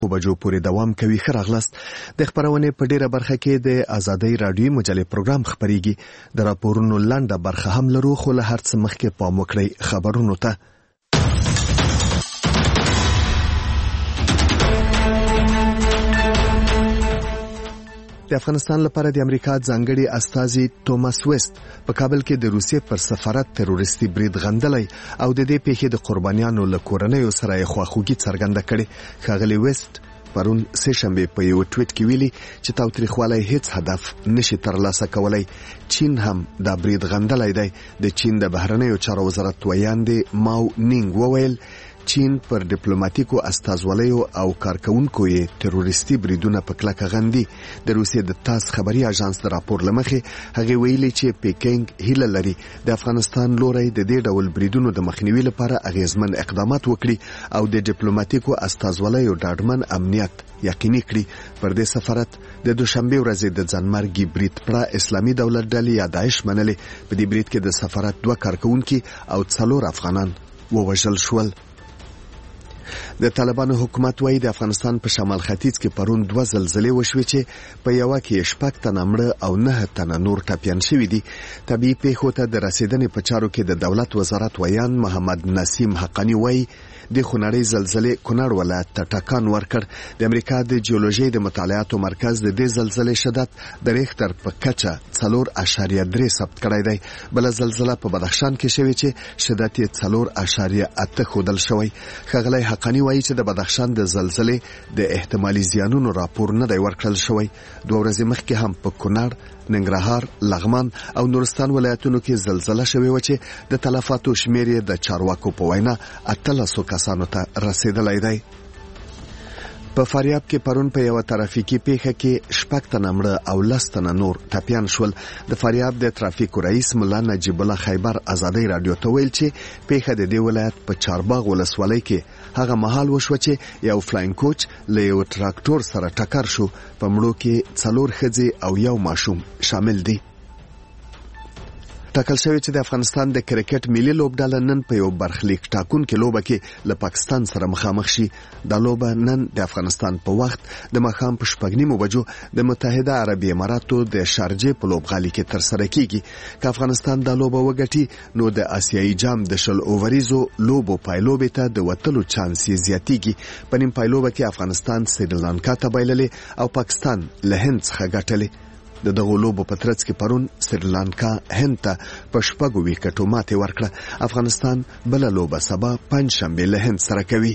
بجو پورې دوام کوي. ښه راغلاست. د خبرونې په ډیره برخه کې د ازادۍ رادیوي مجلې پروګرام خبريږي. د راپورونو لنډه برخه هم لرو، خو له هر څه مخکې پام وکړئ خبرونو ته. د افغانستان لپاره د امریکا ځانګړي استازي توماس ویست په کابل کې د روسیې پر سفارت تروریستي برید غندلی او د دې پیښې د قربانیانو له کورنیو سره یې خواخوږي څرګنده کړې. ښاغلی ویست پرون سه شنبه په یو ټویټ کې ویلي چې تاوتریخوالی هیڅ هدف نشي ترلاسه کولای. چین هم دا برید غندلی دی. د چین د بهرنیو چارو وزارت ویاندې ماو نینګ وویل چین پر ډیپلوماټیکو استازولیو او کارکونکو یې تروریستي بریدونه په کلکه غندي. د روسیې د تاس خبري اژانس د راپور لمخې هغه ویلي چې پیکینګ هیله لري د افغانستان لوري د دې ډول بریدونو د مخنیوي لپاره اغیزمن اقدامات وکړي او د ډیپلوماټیکو استازولیو ډاډمن امنیت یقیني کړي. پر دې سفارت د دوشنبه ورځې د ځانمرګي برید پر اسلامي دولت ډلې یا داعش منلې. په دې برید کې د سفارت 2 کارکونکو او 4 افغانان ووژل شول. د طالبانو حکومت وايي د افغانستان په شمال ختیځ کې پرون 2 زلزلې وشوې چې په یو کې 6 تنه مړه او 9 تنه نور ټپيان شوي دي. طبيعي پیښو ته د رسیدنې په چارو کې د دولت وزارت ویان محمد نسیم حقانی وايي د خونړۍ زلزلې کونړ ولایت ته ټکان ورکړ. د امریکا د جیولوژي د مطالعاتو مرکز د دې زلزلې شدت د ریختر په کچه 4.3 ثبت کړی دی. بل زلزلہ په بدخشان کې شوې چې شدت یې 4.8 ښودل شوی. ښاغلی حقانی وايي چې د بدخشان د زلزلې د احتمالي زیانونو راپور نه دی ورکړل شوی. 2 ورځې مخکې هم په کونړ، ننګرهار، لغمان او نورستان ولایتونو کې زلزلہ شوې و چې د تلفاتو شمیر یې د چارواکو په وینا 1800 کسانو ته رسیدلی دی. په فاریاب کې پرون په یو ترافیکي پیښه کې 6 تنه مړه او 10 تنه نور ټپيان شول. د فاریاب د ترافیکو رئیس مولا نجیب الله خیبر ازادۍ رادیو ته ویل چې پیښه د دې ولایت په چارباغ ولسوالۍ کې هغه مهال وشو چې یو فلاین کوچ له یو تراکټور سره ټکر شو. په مړو کې 4 ښځې او 1 ماشوم شامل دي. ټاکل شوی چې د افغانستان د کرکټ ملي لوبډله نن په یو برخلیک ټاکونکو لوبه کې له پاکستان سره مخامخ شي. دا لوبه نن د افغانستان په وخت د ماښام په 8:30 بجو د متحده عربي اماراتو د شارجې په لوبغالي کې ترسره کیږي. که افغانستان دا لوبه وګټي نو د آسیایي جام د 10 اووریزو لوبو پایلوبې ته د وتلو چانس یې زیاتیږي. په نیم پایلوبه کې افغانستان سریلانکا ته بایللې او پاکستان له هند څخه ګټلې. د دغه لوبو په ترڅ کې پرون سریلانکا هند ته په 6 ویکټو ماتې ورکړه. افغانستان بل لوبه سبا پنځشنبه له هند سره کوي.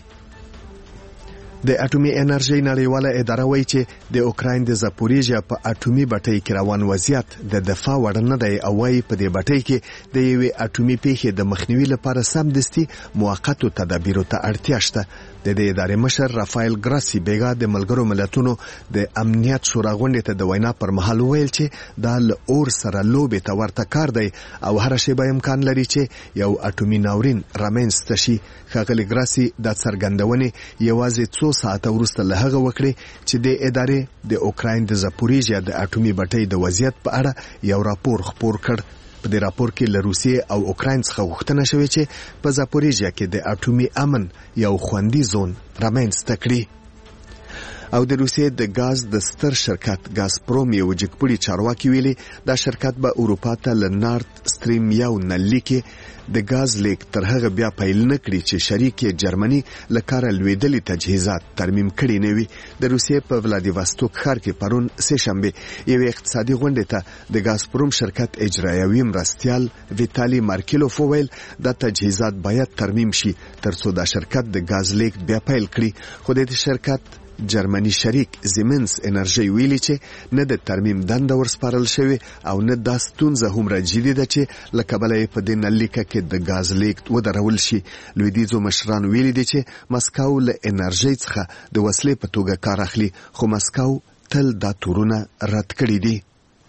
د اټومي انرژي نړیواله اداره وایي چې د اوکراین د زاپوریژیا په اټومي بټۍ کې روان وضعیت د دفاع وړ نه دی او وايي په دې بټۍ کې د یوې اټومي پیښې د مخنیوي لپاره سمدستي موقتو تدابیرو ته اړتیا شته. د دې ادارې مشر رافایل ګراسي بیګا د ملګرو ملتونو د امنیت شورا غونډې ته د وینا پر مهال ویل چې دا له اور سره لوبې ته ورته کار دی او هر شی به امکان لري چې یو اټومي ناورین رامنځته شي. ښاغلی ګراسي دا څرګندونې یوازې 2 ساعته وروسته له هغه وکړې چې د ادارې د اوکراین د زاپوریژیا د اټومي بټۍ د وضعیت په اړه یو راپور خپور کړ. په دې راپور کې له روسیې او اوکراین څخه غوښتنه شوې چې په زاپوریژیا کې د اټومي امن یو خوندي زون رامنځته کړي. او د روسیې د غاز د ستر شرکت ګازپروم یو جګپړي چارواکي ویلي دا شرکت به اروپا ته له نارت سټریم یو نلي کې د غاز لیک تر هغه بیا پیل نه کړي چې شریک جرمني له کاره لویدلي تجهیزات ترمیم کړي نه وي. د روسیې په ولادیواستوک ښار کې پرون سه شنبه یو اقتصادي غونډه ته د غازپروم شرکت اجرایوي مرستیال ویتالی مارکیلوف ویل دا تجهیزات باید ترمیم شي ترڅو دا شرکت د غاز لیک بیا پیل کړي. خو د شرکت جرمني شریک زیمنس انرژي ویلي چې نه د ترمیم دنده ورسپارل شوی او نه د ستونزه هم جدي ده چې لکبلې په دې نلیکه کې د غاز لیک ودرول شي. لویدیځو مشران ویلي دي چې مسکو له انرژي څخه د وسلې په توګه کار اخلي خو مسکو تل دا تورونه رد کړی دي.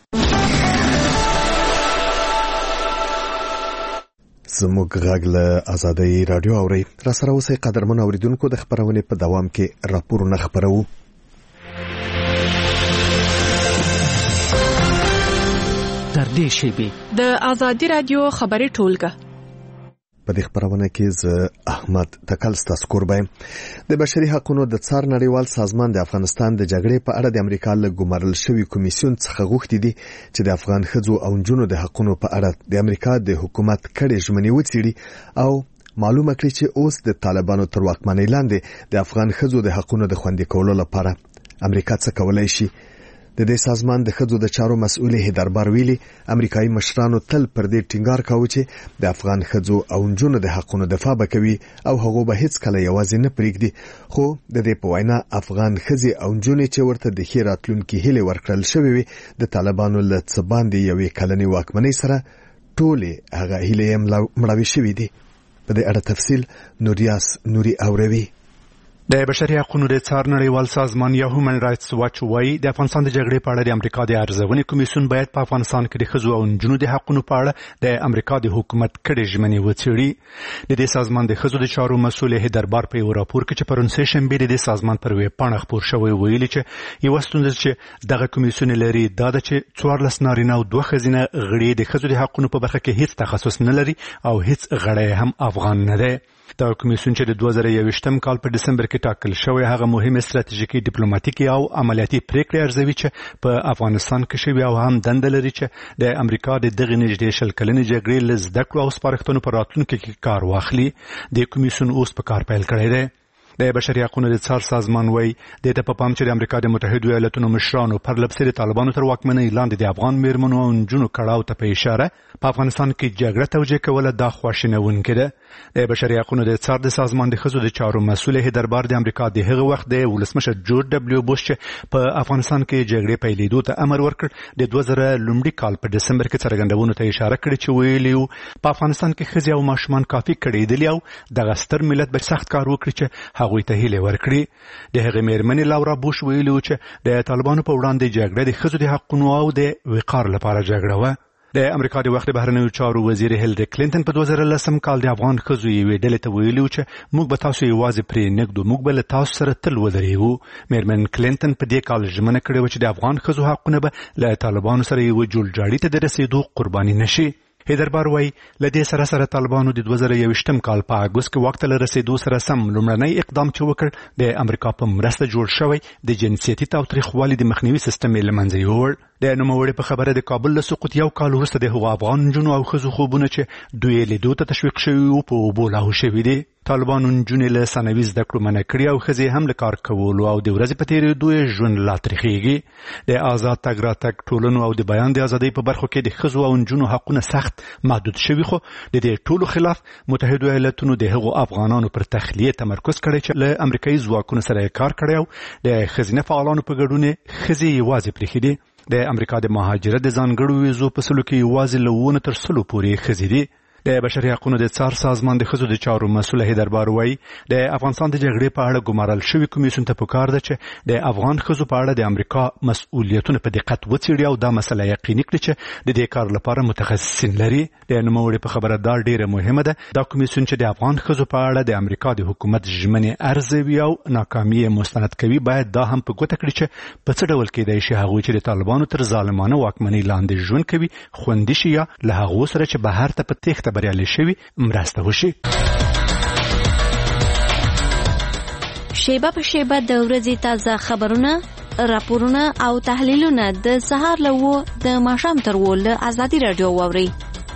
زموږ غږ له ازادۍ رادیو اوري. را سره اوسئ قدرمن اوریدونکو. د خبرونې په دوام کې راپورونه خبرو. تر دې شیبې د ازادۍ رادیو خبري ټولګه په دې خبرونه کې ز احمد تکل ستاسو قربایم. د بشري حقوقو د څار نړیوال سازمان د افغانستان د جګړې په اړه د امریکا له ګمارل شوی کمیسیون څخه غوښتي دي چې د افغان ښځو او نجونو د حقوقو په اړه د امریکا د حکومت کړي ژمنې وڅېړي او معلومه کړي چې اوس د طالبانو تر واکمنۍ لاندې د افغان ښځو د حقوقو د خوندي کولو لپاره امریکا څه کولای شي. د دې سازمان د ښځو د چارو مسؤل هیدربار ویلي امریکایي مشرانو تل پر دې ټینګار کاوه چې د افغان ښځو او نجونو د حقوقو دفاع وکوي او هغه به هیڅ کله یوازې نه پریږدي. خو د دې په وینا افغان ښځې او نجونې چې ورته د ښې راتلونکي هیله ورکړل شوې وي د طالبانو له څه باندې یوې کلنې واکمنۍ سره ټولې هغه هیلې مړاوې شوې دي. په دې اړه تفصیل نوري اوروي. د بشري حقوقو د څار نړیوال سازمان یا هیومن رائټس واچ وايي د افغانستان د جګړې په اړه د امریکا د ارزونې کمیسیون باید په افغانستان کې د ښځو او نجونو د حقوقو په اړه د امریکا د حکومت کړي ژمنې وڅېړي. د دې سازمان د ښځو د چارو مسؤل هیدربار په یو راپور کې چې پرون سه شنبه د سازمان پر ویب پاڼه خپور شوی ویلي چې یو ستونزه چې دغه کمیسیون لري دا ده چې 14 نارینه او 2 ښځینه غړي د ښځو د حقوقو په برخه کې هیڅ تخصص نه لري او هیڅ غړی هم افغان نه دی. دا کمیسیون چې د 2021 کال په دسمبر کې ټاکل شوی هغه مهمه ستراتیژیکي ډیپلوماټیکي او عملیاتي پریکړې ارزوي چې په افغانستان کې شوی او هم دنده لري چې د امریکا د دغه نږدې شل کلنې جګړې له زده کړو او سپارښتنو پر راتلونکي کې کار واخلي. د کمیسیون اوس په کار پیل کړی دی. د بشري حقوقو د څار سازمان وايي د په پام چې د امریکا د متحده ایالاتونو مشرانو پر لبسې طالبانو تر واکمنۍ لاندې د افغان میرمنو او نجونو کړهو ته په اشاره په افغانستان کې جګړه توجیه کوله دا خواشینونکې ده. د بشري حقوقو د څار د سازمان د ښځو د چارو مسؤل هیدربار د امریکا د هغه وخت د ولسمشر جورج دبليو بوش چې په افغانستان کې جګړې پیلېدو ته امر ورکړ د 2000 لومړي کال په دسمبر کې څرګندونو ته اشاره کړې چې ویلي په افغانستان کې ښځې او ماشومان کافي کړېدلي او دغه ستر ملت به سخت کار وکړي چې هغوی ته هیله ورکړي. د هغې میرمنې لاورا بوش ویلي چې د طالبانو په وړاندې جګړه د ښځو د حقوقو او د وقار لپاره جګړه وه. د امریکا د وخت بهرنیو چارو وزیر هیلری کلینټن په 2010 کال د افغان ښځو یوې ډلې ته ویلي چې موږ به تاسو یوازې پرې نږدو، موږ به له تاسو سره تل ودرېږو. میرمن کلینټن په دې کال ژمنه کړې وه چې د افغان ښځو حقونه به له طالبانو سره یوه جوړجاړي ته د رسېدو قرباني نشي. هیدربار وايي له دې سره طالبانو د 2021 کال په اګوست کې وخت له رسیدو سره سم لومړنی اقدام چې وکړ د امریکا په مرسته جوړ شوی د جنسیتي تاوتریخوالي د مخنیوي سیستم یې له منځه یووړ. د نوموړي په خبره د کابل له سقوط یو کال وروسته د هغو افغان نجونو او ښځو خوبونه چې دوی لیدو ته تشویق شوي وو په اوبو لاهو شوي دي. طالبانو نجونې له ثانوي زده کړو منع کړي او ښځې هم له کار کولو او د ورځې په تېرېدو یې ژوند لا تریخېږي. د آزاد تګ راتګ ټولنو او د بیان د ازادۍ په برخو کې د ښځو او نجونو حقونه سخت محدود شوي، خو د دې ټولو خلاف متحده ایالاتونو د هغو افغانانو پر تخلیه تمرکز کړی چې له امریکایي ځواکونو سره یې کار کړی او د ښځینه فعالانو په ګډون یې ښځې یوازې پرېښي دي. د امریکا د مهاجرت د ځانګړو ویزو په سلو کې یوازې له 9 تر 100 پورې ښځې دي. د بشري حقوقو د څار سازمان د ښځو د چارو مسؤل هیدربار وايي د افغانستان د جګړې په اړه ګمارل شوی کمیسیون ته پکار ده چې د افغان ښځو په اړه د امریکا مسؤلیتونه په دقت وڅېړي او دا مسله یقیني کړي چې د دې کار لپاره متخصصین لري. د نوموړي په خبره دا ډیره مهمه ده دا کمیسیون چې د افغان ښځو په اړه د امریکا د حکومت ژمنې ارزوي او ناکامي مستند کوي باید دا هم په ګوته کړي چې په څه ډول کېدای شي هغوی چې د طالبانو تر ظالمانه واکمنۍ لاندې ژوند کوي خوندي شي یا له هغو سره چې بهر ته په تېښته بریالي شوي مرسته وشي. شیبه په شیبه د ورځې تازه خبرونه، راپورونه او تحلیلونه د سهار له 9 د ماښام تر 10 له ازادي رادیو واورئ.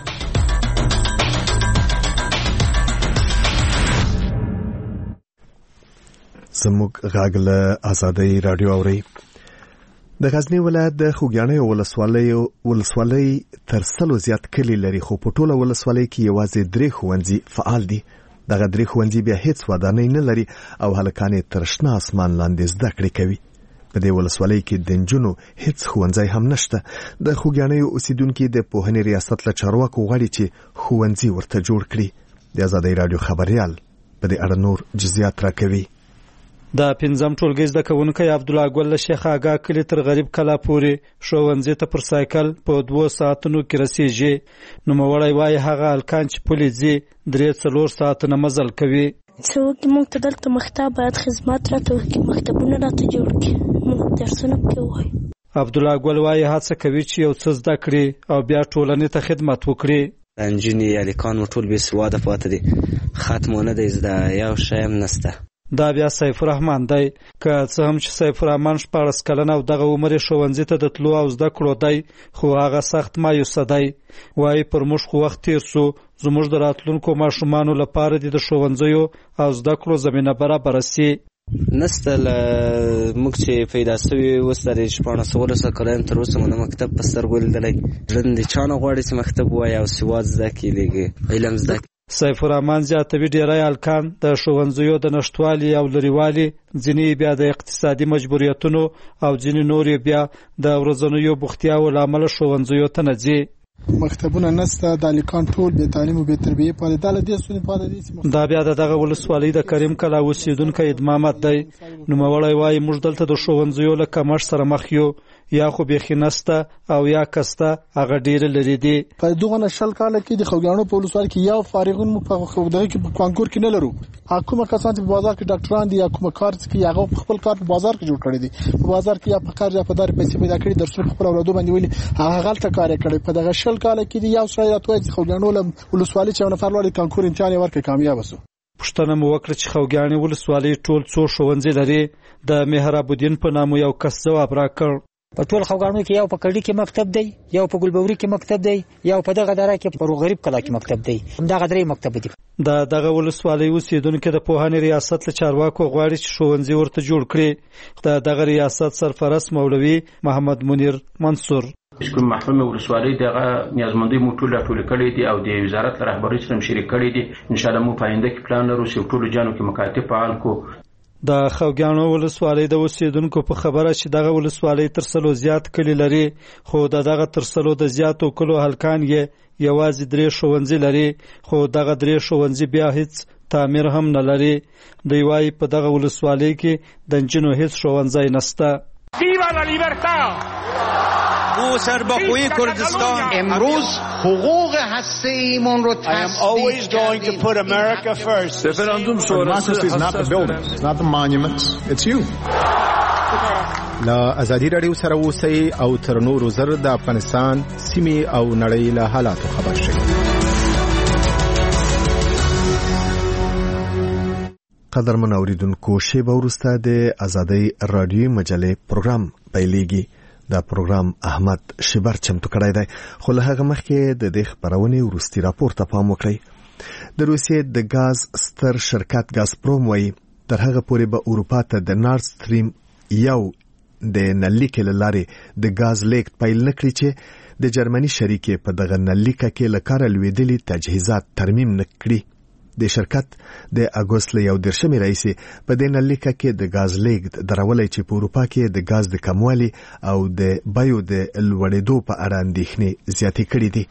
زموږ غږ له ازادي رادیو اورئ. د غزنی ولایت د خوګیاڼي ولسوالۍ تر 100 زیات کلی لري، خو په ټوله ولسوالۍ کې یوازې 3 ښوونځي فعال دي. دغه 3 ښوونځي بیا هیڅ ودانۍ نه لري او هلکان یې تر شنه اسمان لاندې زده کړې کوي. په دې ولسوالۍ کې د نجونو هیڅ ښوونځی هم نشته. د خوګیاڼي اوسیدونکو د پوهنې ریاست له چارواکو غواړي چې ښوونځي ورته جوړ کړي. د ازادۍ رادیو خبريال په دې اړه نور جزئیات راکوي. د 5م ټولګي زده کوونکی عبدالله ګل له شیخ آګا کلي تر غریب کلا پورې ښوونځي ته پر سایکل په 2 ساعتونو کې رسیږي. نوموړی وایي هغه هلکان چې پلي ځي 3-4 ساعتونه مزل کوي. څوک موږ ته دلته مکتب باید خدمات راته وکړي، مکتبونه راته جوړ کړي، موږ درسونه پکې ووایو. عبدالله ګل وایي هڅه کوي چې یو څه زده کړي او بیا ټولنې ته خدمت وکړي. انجینی الیکان ټول به سواده پاتې دي، ختمونه د زده یو شیم نسته. دا بیا سیف الرحمن دی، که څه هم چې سیف الرحمن 14 کلن او دغه عمر ښوونځي ته د تلو او زده کړو دی، خو هغه سخت مایوسه دی. وایي پر موږ خو وخت تیر سو، زموږ د راتلونکو ماشومانو لپاره د ښوونځیو او زده کړو زمینه برابره سي. نسته موږ چې پیدا سوي اوس د 14 کلن تر اوسه مونږ مکتب په سترګو لیدلی. ژوند د چا نه غواړي چې مکتب ووایي او سواد زده کړي، لږ علم زده کړي. سیف الرحمن زیاتوي ډیری هلکان د ښوونځیو د نشتوالي او لرېوالي، ځینې بیا د اقتصادي مجبوریتونو او ځینې نور بیا د ورځنیو بوختیاوو له امله ښوونځیو ته نه ځي. مکتبونه نسته، د هلکان ټول بې تعلیم او بې تربیې پاتې. دا له دې ستونزې پاتې دي. دا بیا د دغه ولسوالۍ د کریم کلا اوسېدونکی ادمامت دی. نوموړی وایي موږ دلته د ښوونځیو له کمښت سره مخ یو، یا خو بیخي نسته او یا کسته هغه ډیره لري دي. په دغه 20 کال کې د خوګانو په ولسوالۍ کې یو فارغون په خودغه کې په کانکور کې نه لرو. حکومت کسان چې په بازار کې ډاکټران دي یا کوم کار کوي هغه خپل کار په بازار کې جوړ کړی دي. په بازار کې یا په کار یا په دار پیسې پیدا کړي، درسونه خپل اولادو باندې ویلي هغه غلطه کار کړی. په دغه 20 کال کې د یو سړی راتوي چې خوګانو له ولسوالۍ چې نفر لري کانکور امتحان ورکړي کامیاب وسو. پښتنه مو وکړه چې خوګانې ولسوالۍ ټول څو ښوونځي لري. د مهراب الدین په نامه یو کس جواب راکړ. په ټول خوګانو کې یو په کډی کې مکتب دی، یو په ګلبوري کې مکتب دی، یو په دغه دره کې په غریب کلا کې مکتب دی. همدغه درې مکتب دي. دغه ولسوالۍ اوسېدونکو د پوهنې ریاست له چارواکو غواړي چې ښوونځي ورته جوړ کړي. دغه ریاست سرپرست مولوي محمد منیر منصور کوم محکمه ولسوالۍ دغه نیازمندۍ مو ټول کړي دي او د وزارت رهبری سره شریک کړي دي. ان شاء الله مو پاینده کې پلان لرو چې ټول جانو کې مکاتب فعال کو. د خوګانو ولسوالۍ د اوسېدونکو په خبره چې دغه ولسوالۍ تر 100 زیات کلی لري، خو دغه تر 100 د زیاتو کلو هلکان یې یوازې 3 ښوونځي لري، خو دغه 3 ښوونځي بیا هیڅ تعمیر هم نه لري. دوی وایي په دغه ولسوالۍ کې د نجونو هیڅ ښوونځی نشته. ما سرباخوی کردستان امروز حقوق هسته‌ایمون رو تصدیق کردیم. Referendum sonrası is not the buildings, it's not the monuments, it's you. لا ازادي رادیو سره اوسئ او تر نورو زر د افغانستان سیمې او نړۍ له حالاتو خبر شئ. قدرمن اوریدونکو، شیبه وروسته د ازادي رادیو مجلې پروګرام پیلېږي. دا پروګرام احمد شبر چمتو کړی دی، خو له هغه مخکې د دې خبرونې وروستي راپور ته پام وکړئ. د روسیې د غاز ستر شرکت غازپروم وایي تر هغه پورې به اروپا ته د نارد سټریم یو د نلیکې له لارې د غاز لیکت پیل نه کړي چې د جرمني شریکې په دغه نلیکه کې له کاره لوېدلي تجهیزات ترمیم نه کړي. د شرکت د اګوست له 11 رئیسي په دې نلیکه کې د غاز لیکت درولای چې په اروپا کې د غاز د کموالي او د بایو د لوړېدو په اړه اندېښنې زیاتې کړې دي.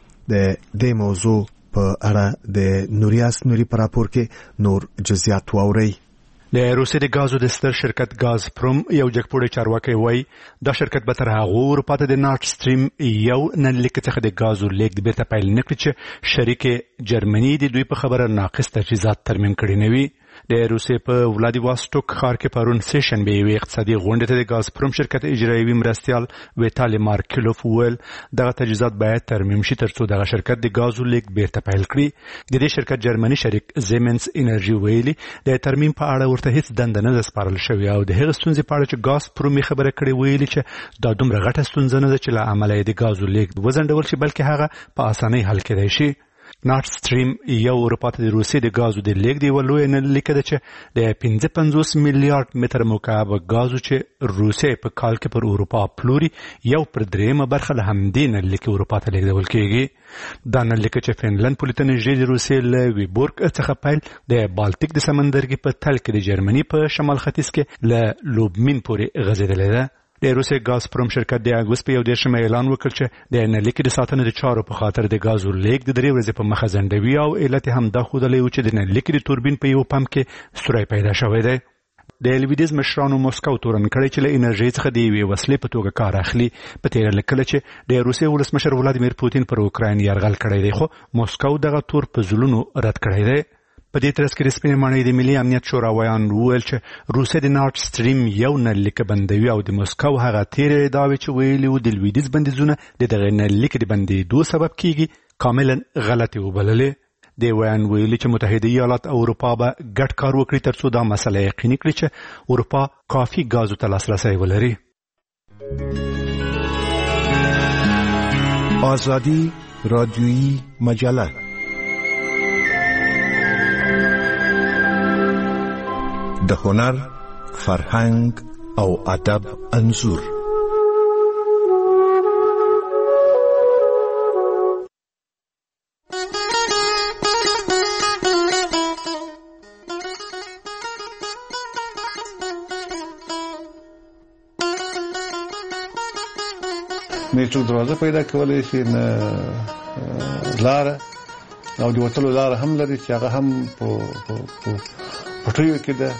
د دې موضوع په اړه د نوریاس نوري په راپور کې نور جزئیات واورئ. د روسیې د غازو د ستر شرکت غازپروم یو جګپوړی چارواکي وایي دا شرکت به تر هغه اروپا ته د نارد سټریم یو نلیک څخه د غازو لیک د بیرته پیل نه کړي چې شریک جرمني د دوی په خبره ناقص تجهیزات ترمیم کړي نه وي. د روسیې په ولادیواستوک ښار کې پرون سیشن به یو اقتصادي غونډه ته د غازپروم شرکت اجرایوي مرستیال ویتالي مارکلوف ویل دغه تجهیزات باید ترمیم شي ترڅو دغه شرکت د غازو لیک بیرته پیل کړي. د دې شرکت جرمني شریک زیمنس انرژي ویلي د ترمیم په اړه ورته هیڅ دنده نه سپارل شوی او د هغه ستونزې په اړه چې غازپروم خبره کړې ویلي چې دا دومره غټه ستونزه نه ده چې له عمله د غازو لیک وزندول شي بلکې هغه په اسانۍ حل کېدای شي. نارد سټریم یو اروپا ته د روسیې د غازو د لیک دی ولوي نه لیکه ده چې د 55 میلیارډ متر مکعب غازو چې روسیې په کال کې پر اروپا پلوري یو پر درېمه برخه له همدې نه لیک اروپا ته لیږدول کېږي. دا نه لیکه چې فنلند پولیټ نږدې د روسیې له ویبورګ څخه پیل د بالټیک د سمندرګي په تل کې د جرمني په شمال ختیځ کې له لوبمین پورې غځېدلې ده. د روسیې غازپروم شرکت د اګوست په 11 اعلان وکړ چې د نلیکې د ساتنې د چارو په خاطر د غازو لیک د 3 ورځې په مخه ځنډوي او علت هم دا ښودلی و چې د نلیکې د توربین په یو پمپ کې سوری پیدا شوی دی. د لویدیز مشرانو موسکو تورن کړی چې له انرژي څخه د یوې وسلې په توګه کار اخلي. په تیر لکه چې د روسیې ولسمشر ولادیمیر پوتین پر اوکراین یرغل کړی دی، خو موسکو دغه تور په زلونو رد کړی دی. په دې ترڅ کې د سپینې ماڼۍ د ملي امنیت شوراویان وویل چې روسیې د نارد سټریم یو نلیک بندوي او د موسکو هغه تیرې ادعاوې چې ویلي وو د لویدیز بندیزونه د دغه نلیک د بندېدو سبب کیږي کاملا غلطي وبللې. دی ویان ویلي چې متحده ایالات او اروپا به ګډ کار وکړي ترڅو دا مسله یقیني کړي چې اروپا کافي ګازو ته لاسرسی ولري. آزادی رادیویی مجله د هنر، فرهنګ او ادب انځور. میټرو دروازه پیدا کولای شي نه لاره او د وټلو لاره هم لري چې هغه هم په پټیو کې ده.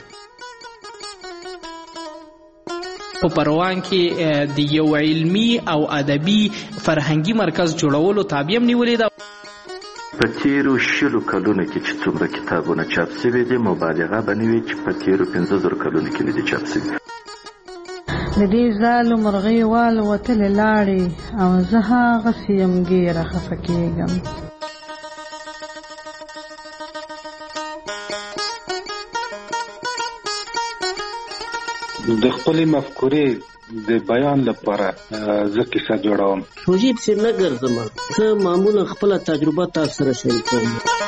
په پروان کې د یو علمی او ادبي فرهنګي مرکز جوړولو تابع نیولې ده. په تیرو 60 کلونو کې چې څومره کتابونه چاپ شوي دي مبالغه به نه وي چې په تیرو 15 کلونو کې نه دي چاپ شوي. د دې زالو مرغۍ والوتلې لاړې او زه هغسې یم ډېره خفه کېږم. د خپلې مفکورې د بیان لپاره زه کیسه جوړوم. روژې پسې نه ګرځم، زه معمولا خپله تجربه تاسو سره شریکوم.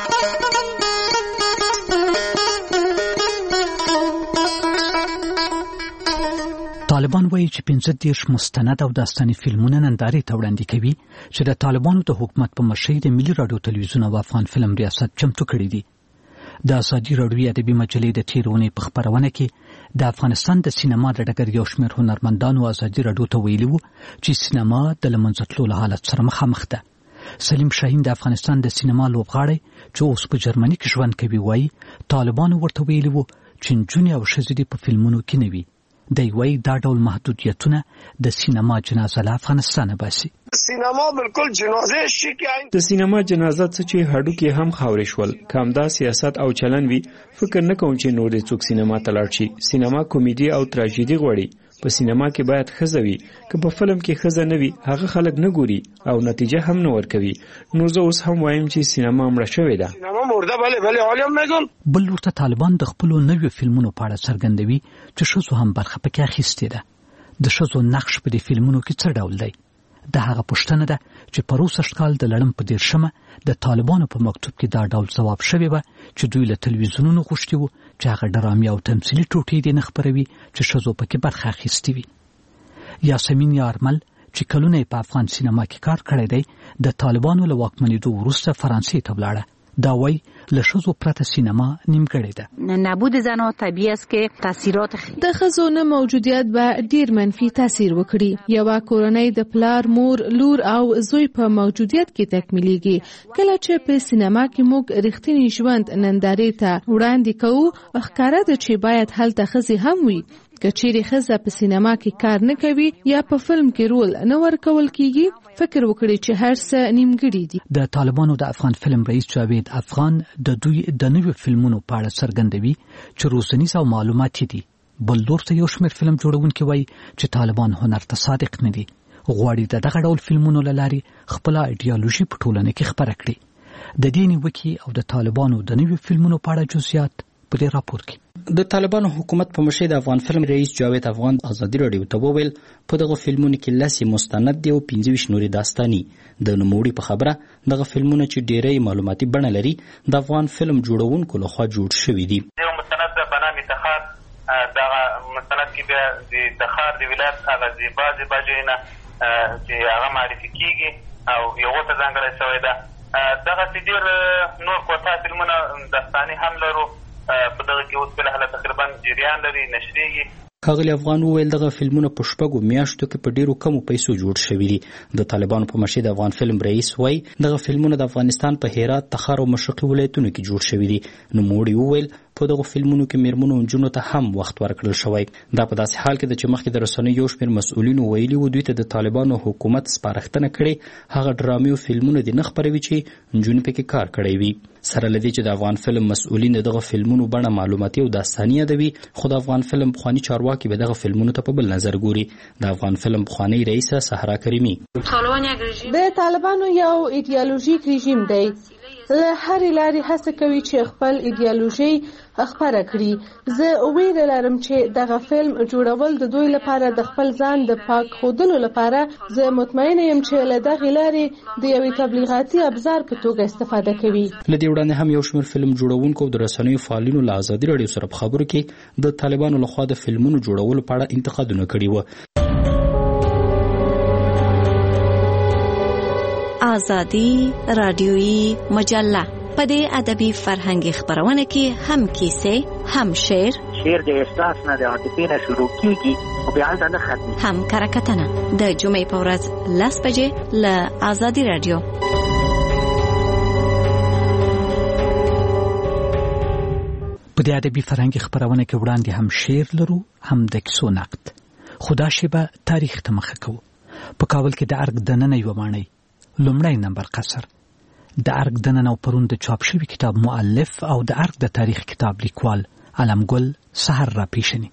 طالبان وایي چې 15 مستند او داستاني فلمونه نندارې ته وړاندې کوي چې د طالبانو د حکومت په مشرۍ د ملي راډیو تلویزیون او افغان فلم ریاست چمتو کړي دي. د ازادي راډیو ادبي مجلې د تېرې اونۍ په خپرونه کې د افغانستان د سینما د ډګر یو شمېر هنرمندانو ازادي راډیو ته ویلي وو چې سینما د له منځه تلو له حالت سره مخامخ ده. سلیم شاهین د افغانستان د سینما لوبغاړی چې اوس په جرمني کې ژوند کوي وایي طالبانو ورته ویلي وو چې نجونې او ښځې دې په فلمونو کې نه وي. دی وایي دا ډول محدودیتونه د سینما جنازه له افغانستانه باسي. سینما بالکل جنازه شي کې د سینما جنازه څه چې هډوکي هم خاورې شول. کامدا سیاست او چلن وی فکر نه کوم چې نور څوک سینما ته لاړ شي. سینما کمیډي او تراژیدي غواړي. په سینما کې باید ښځه وي. که په فلم کې ښځه نه وي هغه خلک نه ګوري او نتیجه هم نه ورکوي. نو زه اوس هم وایم چې سینما مړه شوې ده. سینما مرده بله عالم میگم. بل ورته طالبان د خپلو نویو فلمونو په اړه څرګندوي چې ښځو هم برخه پکې اخیستې ده. د ښځو نقش په دې فلمونو کې څه ډول دی؟ د هغه پوښتنه ده چې په 64 کال د لړم په 13مه د طالبانو په مکتوب کې دا ډول ځواب شوی و چې دوی له تلویزیونونو غوښتي وو چې هغه ډرامې او تمثیلي ټوټې دې نه خپروي چې ښځو پکې برخه اخیستې وي. یاسمین یارمل چې کلونه په افغان سینما کې کار کړی دی د طالبانو له واکمنېدو وروسته فرانسې ته ولاړه. دا وایي له ښځو پرته سینما نیمګړې ده. نبود زنها طبیعي است که تاثیرات د ښځو نه موجودیت به ډیر منفي تاثیر وکړي. یوه کورنۍ د پلار، مور، لور او زوی په موجودیت کې تکمیلېږي. کله چې په سینما کې موږ رښتینی ژوند نندارې ته وړاندې کوو ښکاره ده چې باید هلته ښځې هم وي. که چیرې ښځه په سینما کې کار نه کوي یا په فلم کې رول نه ورکول کیږي فکر وکړي چې هر څه نیمګړي دي. د طالبانو د افغان فلم رئیس جاوید افغان د دوی د نویو فلمونو په اړه څرګندوي چې روزنیز او معلوماتي دي. بل لور ته یو شمېر فلم جوړونکي وایي چې طالبان هنر ته صادق نه دي. غواړي د دغه ډول فلمونو له لارې خپله ایډیالوژي په ټولنه کې خپره کړي. د دې نیوکې او د طالبانو د نویو فلمونو په اړه جزئیات په دې راپور کې. د طالبانو حکومت په مشرۍ د افغان فلم رئیس جاوید افغان ازادي راډیو ته وویل په دغه فلمونو کې 10 مستند دي او 25 نوري داستاني. د نوموړي په خبره دغه فلمونه چې ډېری معلوماتي بڼه لري د افغان فلم جوړونکو لخوا جوړ شوي دي. یو مستند د بنامي تخار دغه مستند کې بیا د تخار د ولایت هغه زیبا ځایونه چې هغه معرفي کیږي او یو ته ځانګړی شوی ده. دغه ډېر نور کوټه فلمونه داستاني هم لرو په دغه کې اوس بل حالت تقریبا جریان لري نشریږي. ښاغلي افغان وویل دغه فلمونه په 6 میاشتو کې په ډیرو کمو پیسو جوړ شوي دي. د طالبانو په مشرۍ د افغان فلم رئیس وایي دغه فلمونه د افغانستان په هرات، تخار او مشرقي ولایتونو کې جوړ شوي دي. نوموړي وویل په دغه فلمونو کې میرمنو او نجونو ته هم وخت ورکړل شوی. دا په داسې حال کې ده چې مخکې د رسنیو یو شمېر مسؤلینو ویلي وو دوی ته د طالبانو حکومت سپارښتنه کړې هغه ډرامې او فلمونه دې نه خپروي چې نجونې پکې کار کړی وي. سره له دې چې د افغان فلم مسؤلین دغه فلمونو بڼه معلوماتي او داستاني یادوي، خو د افغان فلم پخواني چارواکي به دغه فلمونو ته په بل نظر ګوري. د افغان فلم پخواني رئیسه صحرا کریمي: د طالبانو یو ایډیالوژیک رژیم دی، له هرې لارې هڅه کوي چې خپل ایډیالوژي خپره کړي. زه ویره لرم چې دغه فلم جوړول د دوی لپاره د خپل ځان د پاک ښودلو لپاره. زه مطمئنه یم چې له دغې لارې د یوې تبلیغاتي ابزار په توګه استفاده کوي. له دې وړاندې هم یو شمېر فلم جوړونکو او د رسنیو فعالینو له ازادي راډیو سره په خبرو کې د طالبانو لخوا د فلمونو جوړولو په اړه انتقادونه کړي وو. آزادي راډیویي مجله په دې ادبي فرهنګي خبرونه کې هم کیسې، هم شعر د احساس نه د عاطفې نه شروع کیږي او بیا نه ختمي، هم کرکټنه. د جمعې په ورځ 10 بجې له آزادي راډیو. په دې ادبي فرهنګي خبرونه کې وړاندې هم شعر لرو، هم د کیسو نقد. خدا شیبه تاریخ ته مخه کوو. په کابل کې د ارګ دننه یو معنی لومړی نمبر قصر د ارګ دننه او پرون د چاپ شوی کتاب مؤلف او د ارګ د تاریخ کتاب لیکوال علمګل سحر را پیشنی.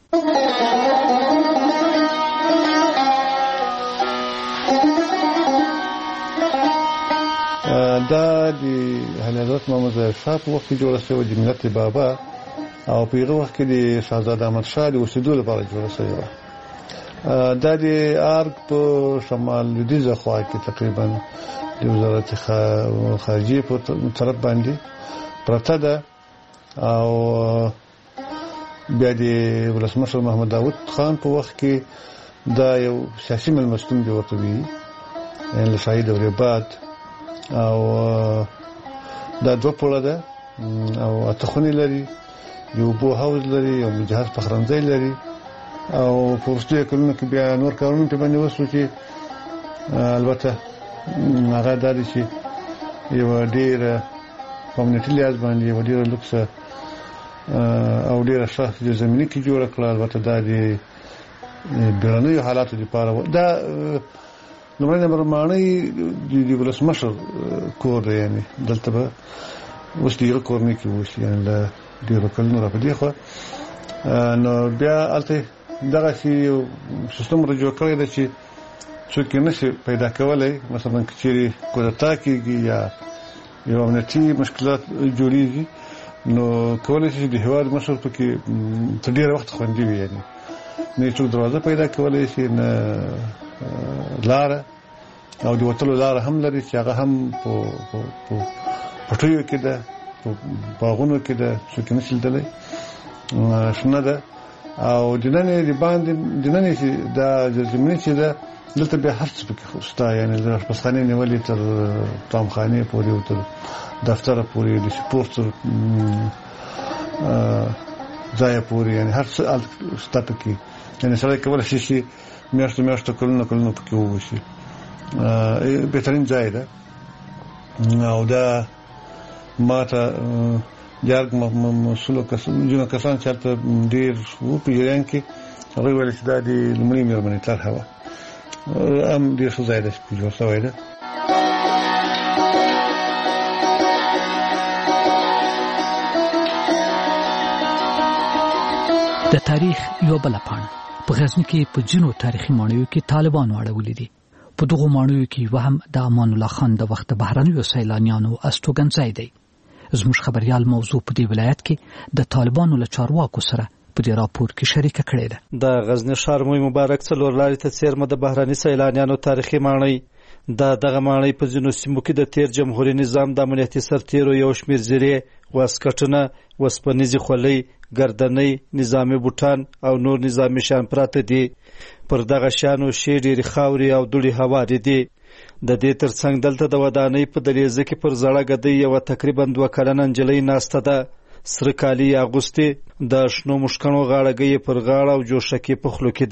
دا د حضرت محمد ظاهر شاه په وخت کې جوړه شوې د ملت بابا او په هغه وخت کې د شاهزاده احمد شاه د اوسېدو لپاره جوړه شوې وه. دا د ارګ په شمال لویدیځه خوا کې تقریبا د وزارت خارجیه په طرف باندې پرته ده او بیا د ولسمشر محمد داود خان په وخت کې دا یو سیاسي مېلمستون دی ورته وي، یعنې له شاهي دورې بعد. او دا دوه پوړه ده او اته خونې لري، یو اوبو حوض لري، یو مجهز پخلنځی لري او په وروستیو کلونو کې بیا نور کارونه پرې باندې وشو چې البته هغه دا دی چې یوه ډېره په امنیتي لحاظ باندې یوه ډېره لوکسه او ډېره ښه زمینه کې جوړه کړه. البته دا د بیړنیو حالاتو لپاره دا لومړی نمبر ماڼۍ د ولسمشر کور دی، یعنې دلته به اوس د هغه کور نه کې اوس، یعنې له ډېرو کلونو را په دې خوا. نو بیا هلته دغسې یو سیستم را جوړ کړی دی چې څوک یې نشي پیدا کولی، مثلا که چیرې کودتا کېږي یا یو امنیتي مشکلات جوړېږي نو کولی شي د هېواد مشر پکې تر ډېره وخت خوندي وي، یعنې نه څوک دروازه پیدا کولی شي نه لاره او د وتلو لاره هم لري چې هغه هم په پټیو کې ده، په باغونو کې ده، څوک یې نشي لیدلی، شنه ده. او د ننې د باندې د ننې چې دا زمینه چې ده دلته بیا هر څه پکې شته، یعنې د اشپزخانې نیولې تر طعامخانې پورې او تر دفتره پورې، د سپورت ځایه پورې، یعنې هر څه شته پکې. یعنې سړی کولی شي چې میاشتو کلونو پکې ووسي. بهترین ځای ده او دا ماته د ارګ مسؤلو کسان چې هلته ډېر وو په جریان کې هغوی ویل چې دا د لومړۍ مېرمنې طرحه وه، هم ډېر ښه ځای ده چې جوړ شوی ده. د تاریخ یو بله پاڼه په غزني کې په ځینو تاریخي ماڼیو کې طالبانو اړولې دي. په دغو ماڼیو کې یوه هم د امان الله خان د وخت بهرنیو سیلانیانو استوګنځی دی. زموږ خبریال موضوع په دې ولایت کې د طالبانو له چارواکو سره په دې راپور کې شریکه کړې ده. د غزني ښار موی مبارک څلور لارې ته څیرمه د بهرني سیلانیانو تاریخي ماڼۍ دغه ماڼۍ په ځینو سیمو کې د تیر جمهوریت نظام د امنیتي سرتیرو یو شمېر زیرې، واسکټونه، وسپنیزې خولۍ، ګردنۍ، نظامي بوټان او نور نظامي شیان پراته دي. پر دغه شیانو شی ډېرې خاورې او دوړې هوارې دي. د دې ترڅنګ دلته د ودانۍ په دریزه کې پر زړه ګدۍ یوه تقریبا 2 کلنه نجلۍ ناسته ده. سره کالي اغوستې، د شنو مشکڼو غاړګۍ پر غاړه او جوشکې په خولو کې دی.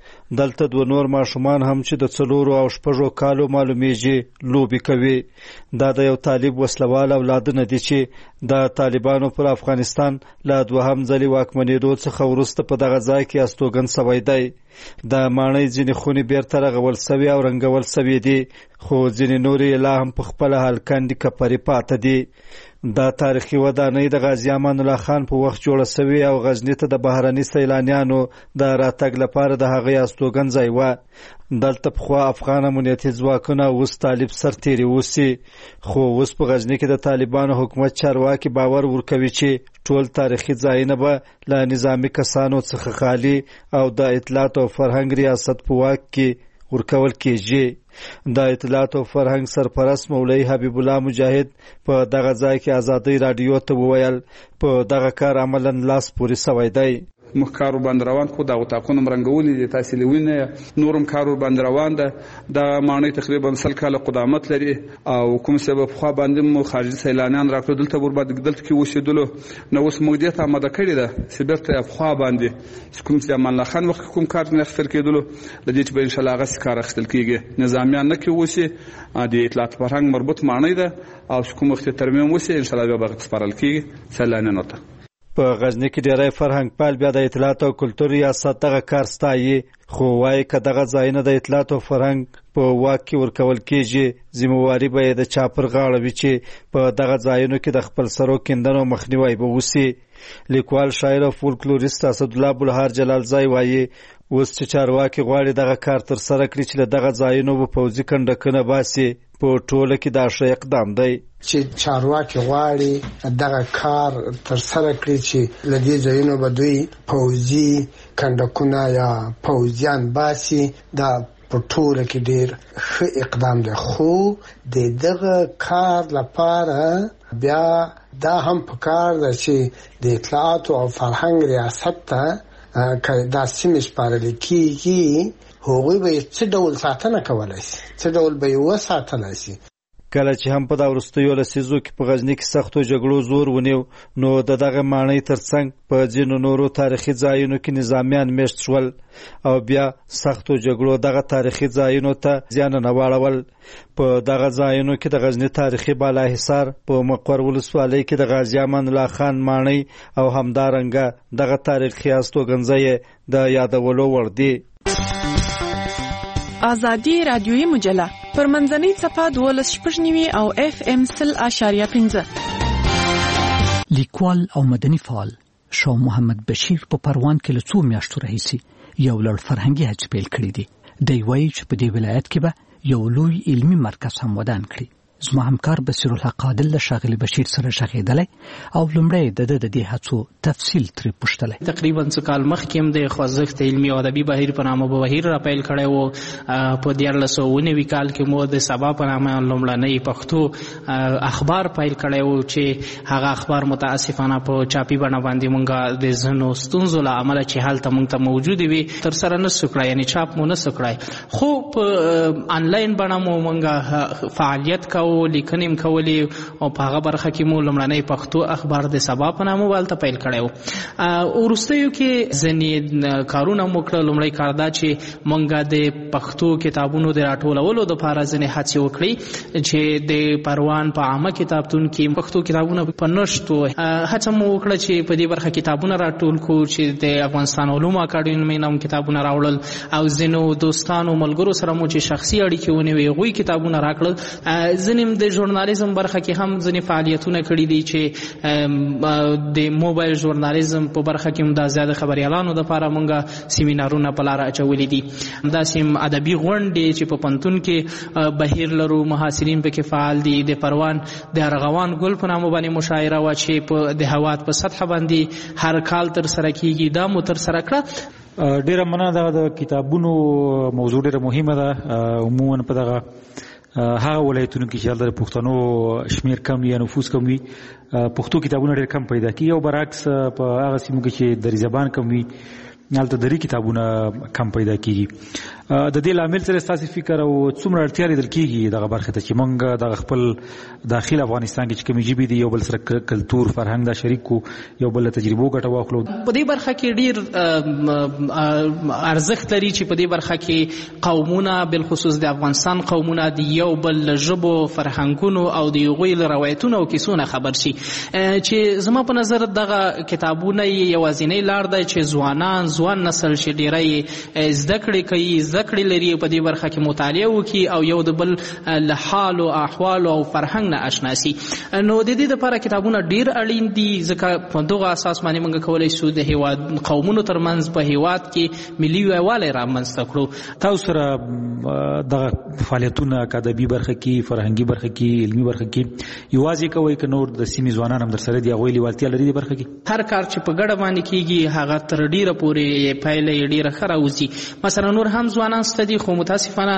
دلته دوه نور ماشومان هم چې د 4 او 6 کالو معلومیږي لوبي کوي. دا د یو طالب وسلوال اولادونه دي چې د طالبانو پر افغانستان له دوهم ځلې واکمنېدو څخه وروسته په دغه ځای کې استوګن سوی دی. د ماڼۍ ځینې خونې بیرته رغول سوي او رنګول سوي دي، خو ځینې نورې لا هم په خپله هلکندې کپرې پاته دي. دا تاریخي ودانۍ د غازي امان الله خان په وخت جوړه سوي او غزني ته د بهرني سیلانیانو د راتګ لپاره د هغې استوګن ځای وه. دلته پخوا افغان امنیتي ځواکونه اوس طالب سرتېري اوسي، خو اوس په غزني کې د طالبانو حکومت چارواکي باور ورکوي چې ټول تاریخي ځایونه به له نظامي کسانو څخه خالي او د اطلاعات او فرهنګ ریاست په واک کې ورکول کېږي. د اطلاعات او فرهنګ سرپرست مولوي حبیب الله مجاهد په دغه ځای کې ازادۍ راډیو ته وویل په دغه کار عملاً لاس پورې سوی دی. موږ کار ورباندې روان کړو، دغه اتاقونه م رنګولي دي، تاسې لیونی نورم کار ورباندې روان ده. دغه ماڼۍ تقریبا 100 کاله قدامت لري او کوم څه به پخوا باندې مو خارجي سیلانیان راکړو دلته ورباندې دلته کې اوسېدلو. نو اوس موږ دې ته آماده کړې ده چې بېرته پخوا باندې کوم چې امان الله خان وخت کوم کار نه اخیستل کېدلو له دې چې به انشاءالله هغسې کار اخیستل کېږي. نظامیان نه کې اوسي، د اطلاعات فرهنګ مربوط ماڼۍ ده او چې کوم وخت ترمیم وسي انشاءالله بیا به سپارل کېږي سیلانیانو ته. په غزني کې ډیری فرهنګ پال بیا د اطلاعات او کلتور ریاست دغه کار ستایي، خو وایي که دغه ځایونه د اطلاعات او فرهنګ په واک کې ورکول کېږي ذمهواري به یې د چا پر غاړه وي چې په دغه ځایونو کې د خپل سرو کیندنو مخنیوی به وسي. لیکوال شاعر او فولکلوریست اسدالله بلهار جلالزای وایي اوس چې چارواکي غواړي دغه کار ترسره کړي چې له دغه ځایونو به پوځي کنډکونه باسي، په ټوله کې دا ښه اقدام دی. چې چارواکي غواړي دغه کار ترسره کړي چې له دې ځایونو به دوی پوځي کنډکونه یا پوځیان باسي، دا په ټوله کې ډېر ښه اقدام دی. خو د دغه کار لپاره بیا دا هم پکار ده چې د اطلاعاتو او فرهنګ ریاست ته که دا سیمې سپارل کېږي هغوی به څه ډول ساتنه کولی شي، څه ډول به یې وساتلی شي. کله چې هم په دا وروستیو لسیزو کې په غزني کې سختو جګړو زور ونیو، نو د دغه ماڼۍ ترڅنګ په ځینو نورو تاریخي ځایونو کې نظامیان میشت شول او بیا سختو جګړو دغه تاریخي ځایونو ته زیانونه واړول. په دغه ځایونو کې د غزني تاریخي بالاحصار په مقر ولسوالۍ کې د غازي امان الله خان ماڼۍ او همدارنګه دغه تاریخي استوګنځای د یادولو وړ دي. آزادی رادیویی مجله پر منځنۍ څپه 12.9 او FM 100.5. لیکوال او مدني فعال شاه محمد بشیر په پروان کې له 2 میاشتو راهیسې یو لړ فرهنګي هڅې پیل کړې دي. دی وایي چې په دې ولایت کې به یو لوی علمي مرکز هم ودان کړي. زما همکار بصیر الله قادل له ښاغلي بشیر سره ژغېدلی او لومړی د دې هڅو تفصیل ترې پوښتلی. تقریبا 2 کال مخکې هم د خوځښت علمي او ادبي بهیر په نامه بهیر را پیل کړی و. په 1990 کال کې مو د سبا په نامه لومړنی پښتو اخبار پیل کړی و چې هغه اخبار متاسفانه په چاپي بڼه باندې مونږ د ځینو ستونزو له امله چې هلته مونږ ته موجودې وي ترسره نسو کړی، یعنې چاپ مو نسو کړی، خو په آنلاین بڼه مو مونږ فعالیت کوو، لیکنې م کولې او په هغه برخه کې مو لومړنی پښتو اخبار د سبا په نامه والته پیل کړی و. وروستیو کې ځینې کارونه مو کړل. لومړی کار دا چې مونږ د پښتو کتابونو د راټولولو دپاره ځینې هڅې وکړې چې د پروان په عامه کتابتون کې پښتو کتابونه په نشتو. هڅه مو وکړه چې په دې برخه کتابونه راټول کړو چې د افغانستان علومو اکاډمۍ نه هم کتابونه راوړل او ځینو دوستانو ملګرو سره مو چې شخصي اړیکې ونیوې هغوی کتابونه راکړل. ځینې د ژورنالیزم برخه کې هم ځینې فعالیتونه کړي دي چې د موبایل ژورنالیزم په برخه کې هم دا زیاده خبریالانو دپاره مونږ سیمینارونه په لاره اچولي دي. همداسې ادبي غونډې چې په پوهنتون کې بهیر لرو، محاصرین پکې فعال دي. د پروان د ارغوان ګل په نامه باندې مشاعره وه چې د هوات په سطحه باندې هر کال ترسره کېږي، دا مو ترسره کړه. ډېره مننه. د کتابونو موضوع ډېره مهمه ده. عموما په دغه هغه ولایتونو کې چې د پښتنو شمیر کم یا نفوس کم وي پښتو کتابونه ډېر کم پیدا کېږي او برعکس په هغه سیمو کې چې دري زبان کم وي هلته دري کتابونه کم پیدا کېږي. د دې لامل سره ستاسو فکر او څومره اړتیا لیدل کیږي دغه برخه ته چې موږ د خپل داخل افغانستان کې چې کومې ژبې دي یو بل سره کلتور فرهنګ دا شریک کو یو بل تجربو ګټه واخلو. په دې برخه کې ډیر ارزښت لري چې په دې برخه کې قومونه بالخصوص د افغانستان قومونه د یو بل ژبو فرهنګونو او د هغوی له روایتونو او کیسو نه خبر شي چې زما په نظر دغه کتابونه یوازینی لار دی چې ځوان نسل چې ډیری زده کړې کوي زده کړې لري په دې برخه کې مطالعه وکړي او یو د بل له حال او احوال او فرهنګ نه آشنا شي. نو د دې لپاره کتابونه ډیر اړین دي ځکه په دغه اساس باندې موږ کولی شو د هیواد قومونو ترمنځ په هیواد کې ملي یووالی رامنځته کړو. تاسو سره دغه فعالیتونه ادبي برخه کې فرهنګي برخه کې علمي برخه کې یوازې کوي که نور د سیمې ځوانان هم در سره دي هغوی لیوالتیا لري دې برخه کې؟ هر کار چې په ګډه باندې کېږي هغه تر ډیره پورې پایله یې ډیره ښه راوځي. مثلا نور هم ځوانان شته دي خو متاسفانه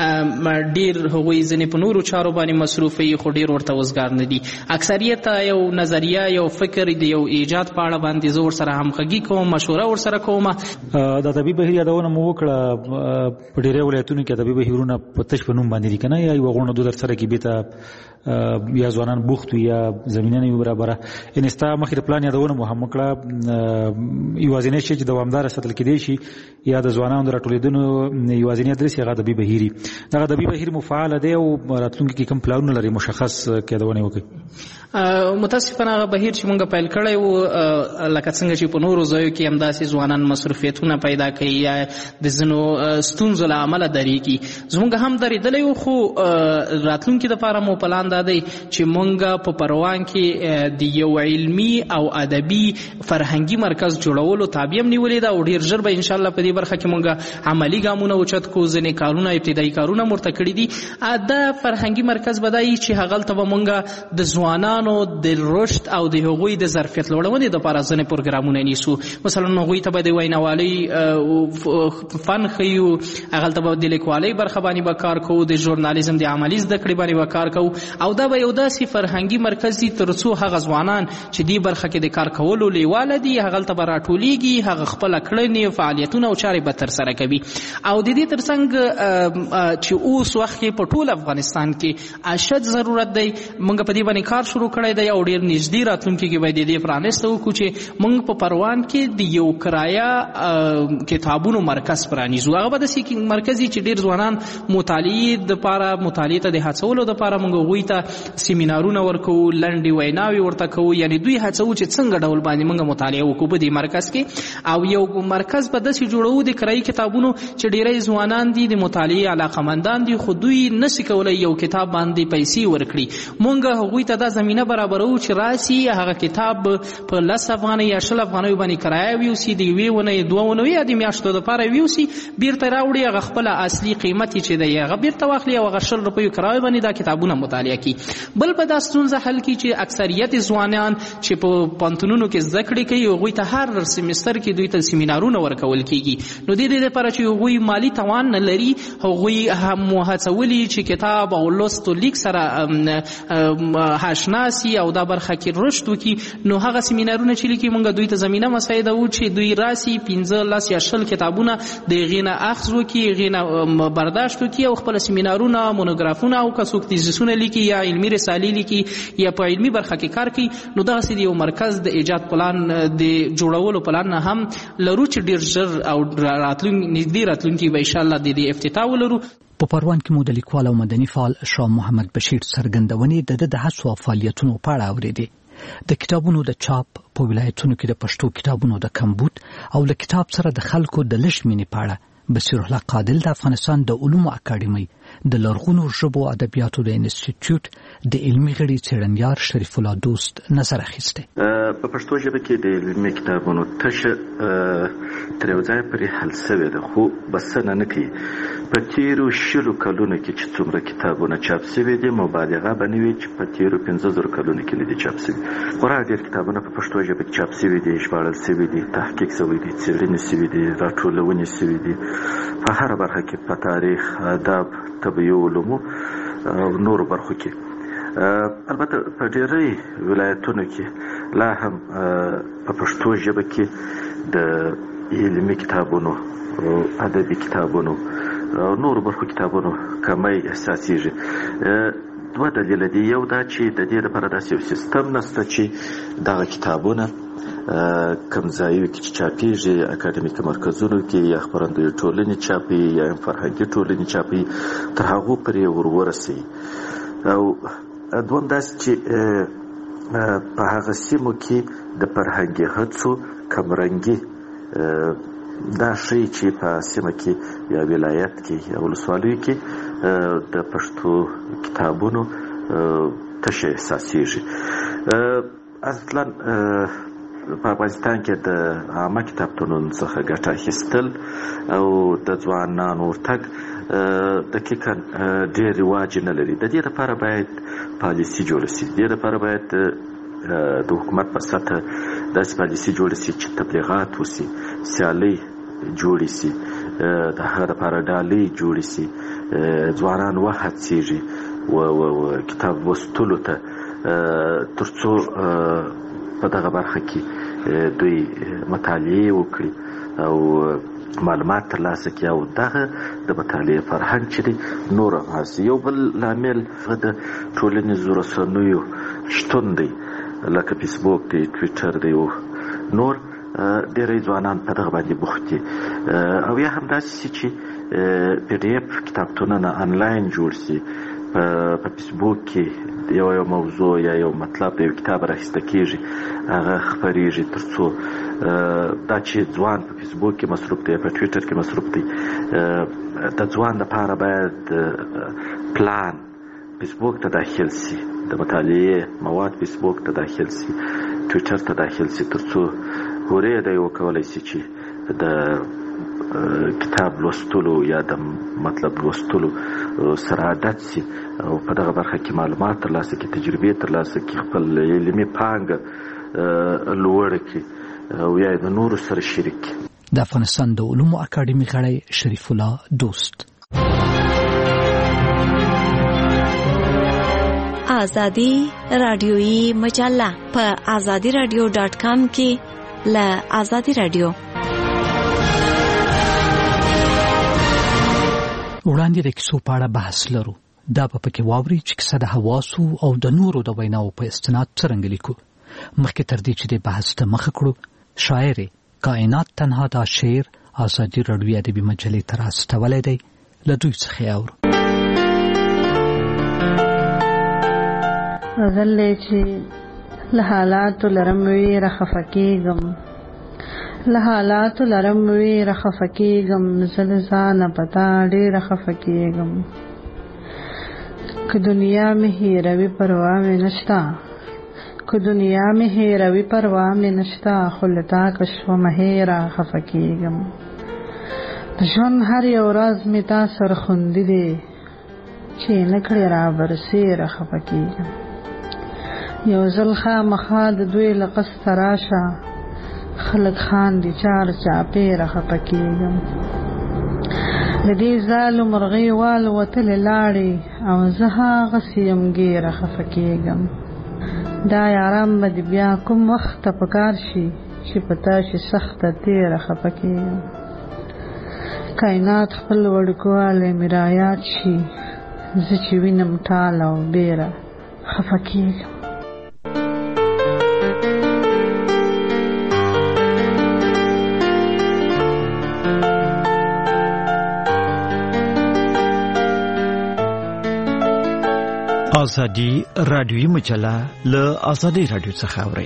ډیر هغوی ځینې په نورو چارو باندې مصروف وي خو ډیر ورته وزګار نه دي. اکثریت یو نظریه یو فکر د یو ایجاد په اړه باندې زه ورسره همغږي کوم مشوره ورسره کوم. د ادبي بهیر یادونه مو وکړه په ډیری ولایتونو کې ادبي بهیرونه په تش په نوم باندې دي که نه یا یوه غونډه در سره کې بېرته یا ځوانان بوخت وي یا زمینه نه وي برابره. یعنې ستا مخکې د پلان یادونه مو هم وکړه یوازینی شی چې دوامداره ساتل کېدی شي یا د ځوانانو د راټولېدنو یوازینی ادرس هغه ادبي بهیر وي. دغه ادبي بهیر مو فعاله دی او راتلونکي کې کوم پلانونه لري مشخص یادونه وکړئ؟ متاسفانه هغه بهیر چې موږ پیل کړی و لکه څنګه چې په نورو ځایو کې همداسې ځوانان مصروفیتونه پیدا کوي یا د ځینو ستونزو له امله درېږي. زموږ هم درېدلی و خو راتلونکي دپاره مو پلان دا دی چې موږ په پروان کې د یو علمي او ادبي فرهنګي مرکز جوړولو تابع هم نیولې ده او ډېر ژر به انشاءالله په دې برخه کې موږ عملي ګامونه اوچت کړو. ځینې کارونه ابتدایي کارونه ورته کړي دي. دا فرهنګي مرکز به دا وي چې هغلته به موږ د ځوانانو د رشد او د هغوی د ظرفیت لوړونې دپاره ځینې پروګرامونه نیسو. مثلا هغوی ته به د ویناوالۍ فن ښیو، هغلته به د لیکوالۍ برخه باندې به کار کوو، د ژورنالیزم د عملي زده کړې باندې به کار کوو او دا به یو داسې فرهنګي مرکز وي تر څو هغه ځوانان چې دې برخه کې د کار کولو لیواله دي هغلته به راټولیږي، هغه خپله کړنې فعالیتونه او چارې به ترسره کوي. او د دې تر څنګ چې اوس وخت کې په ټول افغانستان کې اشد ضرورت دی موږ په دې باندې کار شروع کړی دی او ډېر نږدې راتلونکي کې به د دې پرانیسته وکړو چې موږ په پروان کې د یو کرایه کتابونو مرکز پرانیزو. هغه به داسې مرکز وي چې ډېر ځوانان مطالعې ته د هڅولو دپاره موږ هغوی ته سیمینارونه ورکوو، لنډې ویناوې ورته کوو، یعنې دوی هڅوو چې څنګه ډول باندې موږ مطالعه وکړو په دې مرکز کې. او یو مرکز به داسې جوړوو د کرایي کتابونو چې ډېری ځوانان دي د مطالعې علاقمندان دي خو دوی نشي کولی یو کتاب باندې پیسې ورکړي. موږ هغوی ته دا زمینه برابروو چې راسي هغه کتاب په 10 افغانۍ یا 20 افغانیو باندې کرایه ویوسي، د یوې ونې 2 ونو یا د میاشتو دپاره ویوسي، بیرته راوړي هغه خپله اصلي قیمت چې دی هغه بیرته واخلي او هغه 20 روپیو کرایه باندې دا کتابونه مطالعه کړي. بل به دا ستونزه حل کړي چې اکثریت ځوانان چې په پوهنتونونو کې زده کړې کوي هغوی ته هر سیمستر کې دوی ته سیمینارونه ورکول کېږي. نو د دې لپاره چې هغوی مالي توان نه لري هغوی هم هڅولي چې کتاب او لوست و لیک سره آشنا سي او دا برخه کې رشد وکړي. نو هغه سیمینارونه چې لیکي موږ دوی ته زمینه مساعده وو چې دوی راسي 15 یا 20 کتابونه د هغې نه اخذ وکړي، هغې نه برداشت وکړي او خپله سیمینارونه مونوګرافونه او که څوک تیزیسونه لیکي یا علمي رسالې لیکي یا په علمي برخه کې کار کوي. نو دغسې د یو مرکز د ایجاد پلان د جوړولو پلان نه هم لرو چې ډېر ژر او نږدې راتلونکي به انشاءالله د دې افتتاح ولرو. په پروان کې مو د لیکوال او مدني فعال شاه محمد بشیر څرګندونې د هڅو او فعالیتونو په اړه اورېدې. د کتابونو د چاپ په ولایتونو کې د پښتو کتابونو د کمبود او له کتاب سره د خلکو د لږ مینې په اړه بصیر الله قادل د افغانستان د علومو اکاډمۍ د لرغونو ژبو ادبیاتو د انسټیټیوټ د علمي غړي څېړنیار شریف الله دوست نظر اخیستی. په پښتو ژبه کې د علمي کتابونو تشه تر یو ځایه پورې حل سوې ده خو بسنه نه کوي. په تېرو 20 کلونو کې چې څومره کتابونه چاپ سوي دي مبالغه به نه وي چې په تېرو 15 کلونو کې نه دي چاپ سوي. خورا ډېر کتابونه په پښتو ژبه کې چاپ سوي دي، ژباړل سوي دي، تحقیق سوي دي، څېړنې سوي دي، راټولونې سوي دي په هره برخه کې، په تاریخ، ادب، طبیعي علومو او نورو برخو کې. البته په ډېری ولایتونو کې لا هم په پښتو ژبه کې د علمي کتابونو او ادبي کتابونو نور برخو کتابونو کمی احساسیږي. دوه دلیل دي. یو دا چې د دې لپاره داسې یو سیستم نشته چې دغه کتابونه کوم ځایو کې چې چاپیږي، اکاډمیکي مرکزونو کې یا خپرندویي ټولنې چاپي یا فرهنګي ټولنې چاپي، تر هغو پورې ورسوي. او دویم داسې چې په هغه سیمو کې د فرهنګي هڅو کمرنګي دا شی چې په سیمه کې یا ولایت کې یا ولسوالیو کې د پښتو کتابونو تشه احساسیږي. اصلا په افغانستان کې د عامه کتابتونونو څخه ګټه اخیستل او د ځوانانو ورتګ دقیقا ډېر رواج نه لري. د دې لپاره باید پالیسي جوړه شي. د دې لپاره باید د حکومت په سطح داسې پالیسي جوړه شي چې تبلیغات وشي، سیالۍ جوړې شي، د هغه لپاره ډالۍ جوړې شي، ځوانان وهڅېږي کتاب لوستلو ته، تر څو په دغه برخه کې دوی مطالعې وکړي او معلومات ترلاسه کړي او دغه د مطالعې فرهنګ چې دی نور هم هڅي. یو بل لامل د ټولنیزو رسنیو شتون دی، لکه فیسبوک دی، ټویټر دی او نور. ډېری ځوانان په دغه باندې بوخت دي. او یا هم داسې چې پی ډي اف کتابتونونه انلاین جوړ شي. په فیسبوک کې یو موضوع یا یو مطلب د یو کتاب راخیسته کېږي، هغه خپرېږي، تر څو دا چې ځوان په فیسبوک کې مصروف دی، په ټویټر کې مصروف دی، د ځوان لپاره باید پلان فیسبوک ته داخل شي، د مطالعې مواد فیسبوک ته داخل شي، ټویټر ته داخل شي، تر څو هورې دی وکولی شي چې د کتاب لوستلو یا د مطلب لوستلو سره عادت شي او په دغه برخه کې معلومات ترلاسه کړي، تجربې ترلاسه کړي، خپل علمي پانګه لوړه کړي او یا د نورو سره شریک کړي. د افغانستان د علومو اکاډمي غړی شریف الله دوست. آزادی رادیویی مجله په azadiradio.com کې له آزادی رادیو وړاندې د کیسو په اړه بحث لرو. دا په کې واوري چې کیسه د حواسو او د نورو د ویناو په استناد څرنګه لیکو. مخکې تر دې چې د بحث ته مخه کړو، شاعر کائنات تنها دا شعر آزادی رادیویی ادبي مجلې ته راستولی دی. له دوی څخه اورو. غزل چې له حالاتو لرم وی رخفه کېږم، له حالاتو لرم وی رخفه کېږم، زه له ځانه په تا ډېره خفه کېږم. که دنیا مې هېروي پروا مې نشته، که دنیا مې هېروي پروا مې نشته، خو له تا که شومه هېره خفه کېږم. د ژوند هر یو راز مې تا سره خوندي دی، چې نه کړې رابرسېره خفه کېږم. یو ځل خامخا د دوی له قصده راشه، خلک خاندي چار چاپېره خفه کېږم. د دې ځالو مرغۍ والوتلې لاړې او زه هاغسې یم ګیره خفه کېږم. دا یاران به دې بیا کوم وخت ته په کار شي چې په تا شي سخته تېره خفه کېږم. کائنات خپل وړوکوالی مې رایاد شي، زه چې وینم ټاله او بیره خفه کېږم. آزادی رادیویی مجله له آزادی رادیو څخه اورئ.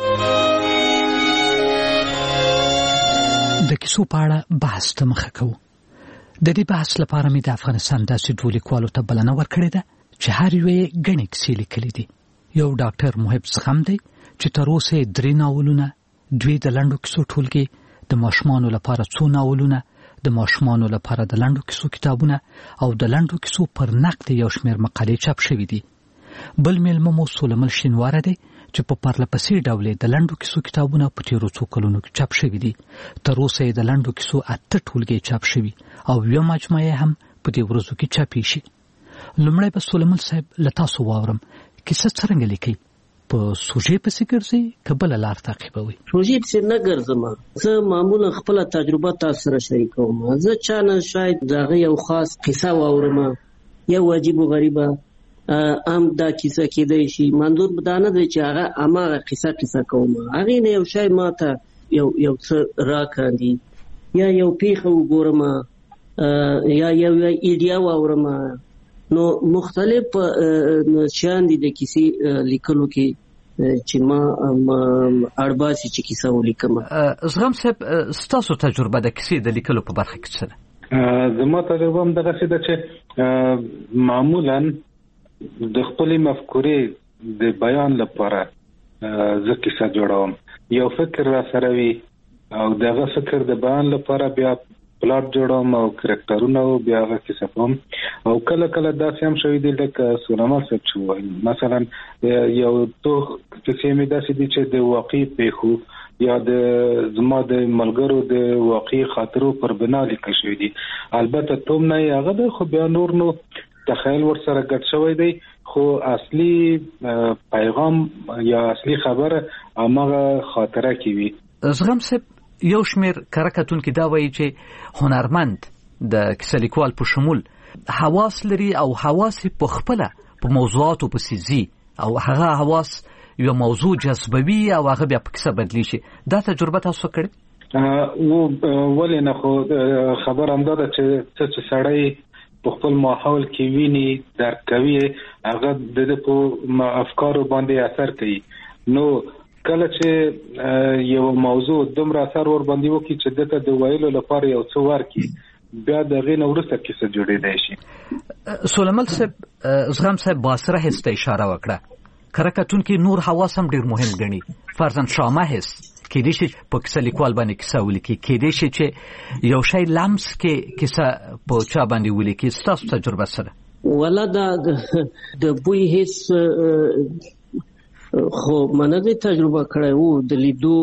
د کیسو په اړه بحث ته مخه کوو. د دې بحث لپاره مې د افغانستان داسې دوه لیکوالو ته بلنه ورکړې ده چې هر یو یې ګڼې کیسې لیکلي دي. یو ډاکټر محب زغم دی چې تر اوسه 3 ناولونه، 2 د لنډو کیسو ټولګې، د ماشومانو لپاره 2 ناولونه، د ماشومانو لپاره د لنډو کیسو کتابونه او د لنډو کیسو پر نقد یو شمېر مقالې چاپ شوي دي. بل میلمه مو سولمل شینواره دی چې په پرلپسې ډول د لنډو کیسو کتابونه په تیرو څو کلونو کې چاپ شوي دي. تر اوسه د لنډو کیسو 8 ټولګې چاپ شوي او یو مجموعه هم په دې ورځو کې چاپې شي. لومړی به سولمل صاحب له تاسو واورم کیسه څرنګه لیکي، په سوژې پسې ګرځي که بله لار تعقیبوي؟ سوژې پسې نه ګرځم، زه معمولا خپله تجربه تاسو سره شریکوم. زه چا نه شاید د هغه یو خاص قصه واورم، یو عجیب و غریبه ام دا کیسه کېدی شي، منظور دا نه دی چې هغه هماغه قصه کوم، هغې نه یو شی ماته یو څه راکاندي، یا یو پیښه وګورم، یا یو ایډیا واورم. نو مختلف شیان دي د کیسې لیکلو کې چې ما اړباسي چې کیسه ولیکم. زغم صاحب، ستاسو تجربه د کیسې د لیکلو په برخه کې څه ده؟ زما تجربه هم دغسې ده چې معمولا د خپلې مفکورې د بیان لپاره زه کیسه جوړوم. یو فکر را سره وي او دغه فکر د بیان لپاره بیا پلاټ جوړوم او کرکټرونه او بیا هغه کیسه کوم. او کله داسې هم شوي دي لکه سونما صاحب چې وایي، مثلا یو څو کیسې مې داسې دي چې د واقعي پیښو یا د زما د ملګرو د واقعي خاطرو پر بنا لیکل شوي دي. البته توم نه یې هغه ده، خو بیا نور نو تخیل ورسره ګډ شوی دی، خو اصلي پیغام یا اصلي خبره هماغه خاطره کې وي. زغم صاحب، یو شمیر کره کتونکي دا وایي چې هنرمند د کیسه لیکوال په شمول حواس لري او حواس په خپله په موضوعاتو پسې ځي او هغه حواس یو موضوع جذبوي او هغه بیا په کیسه بدلی شي. دا تجربه تاسو کړې؟ ولې نه، خو خبر هم دا ده چې سړی په خپل ماحول کې ویني، درک کوي، هغه د په افکارو باندې اثر کوي. نو کله چې یو موضوع دومره اثر ور باندې وکړي چې دته د ویلو لپاره یو څه ورکړي، بیا د غې نه وروسته کیسه جوړېدای شي. سلیمان صاحب، زغم صاحب باسره حس ته اشاره وکړه. کره کتونکي نور حواس هم ډېر مهم ګڼي. فرضاً شامه حس کېدای شي په کیسه لیکوال باندې کیسه ولیکي، کېدای شي چې یو شی لمس کې کیسه په چا باندې ولیکي. ستاسو تجربه څه ده؟ ولا د بوی حس خو منځي تجربه کړی وو، د لیدو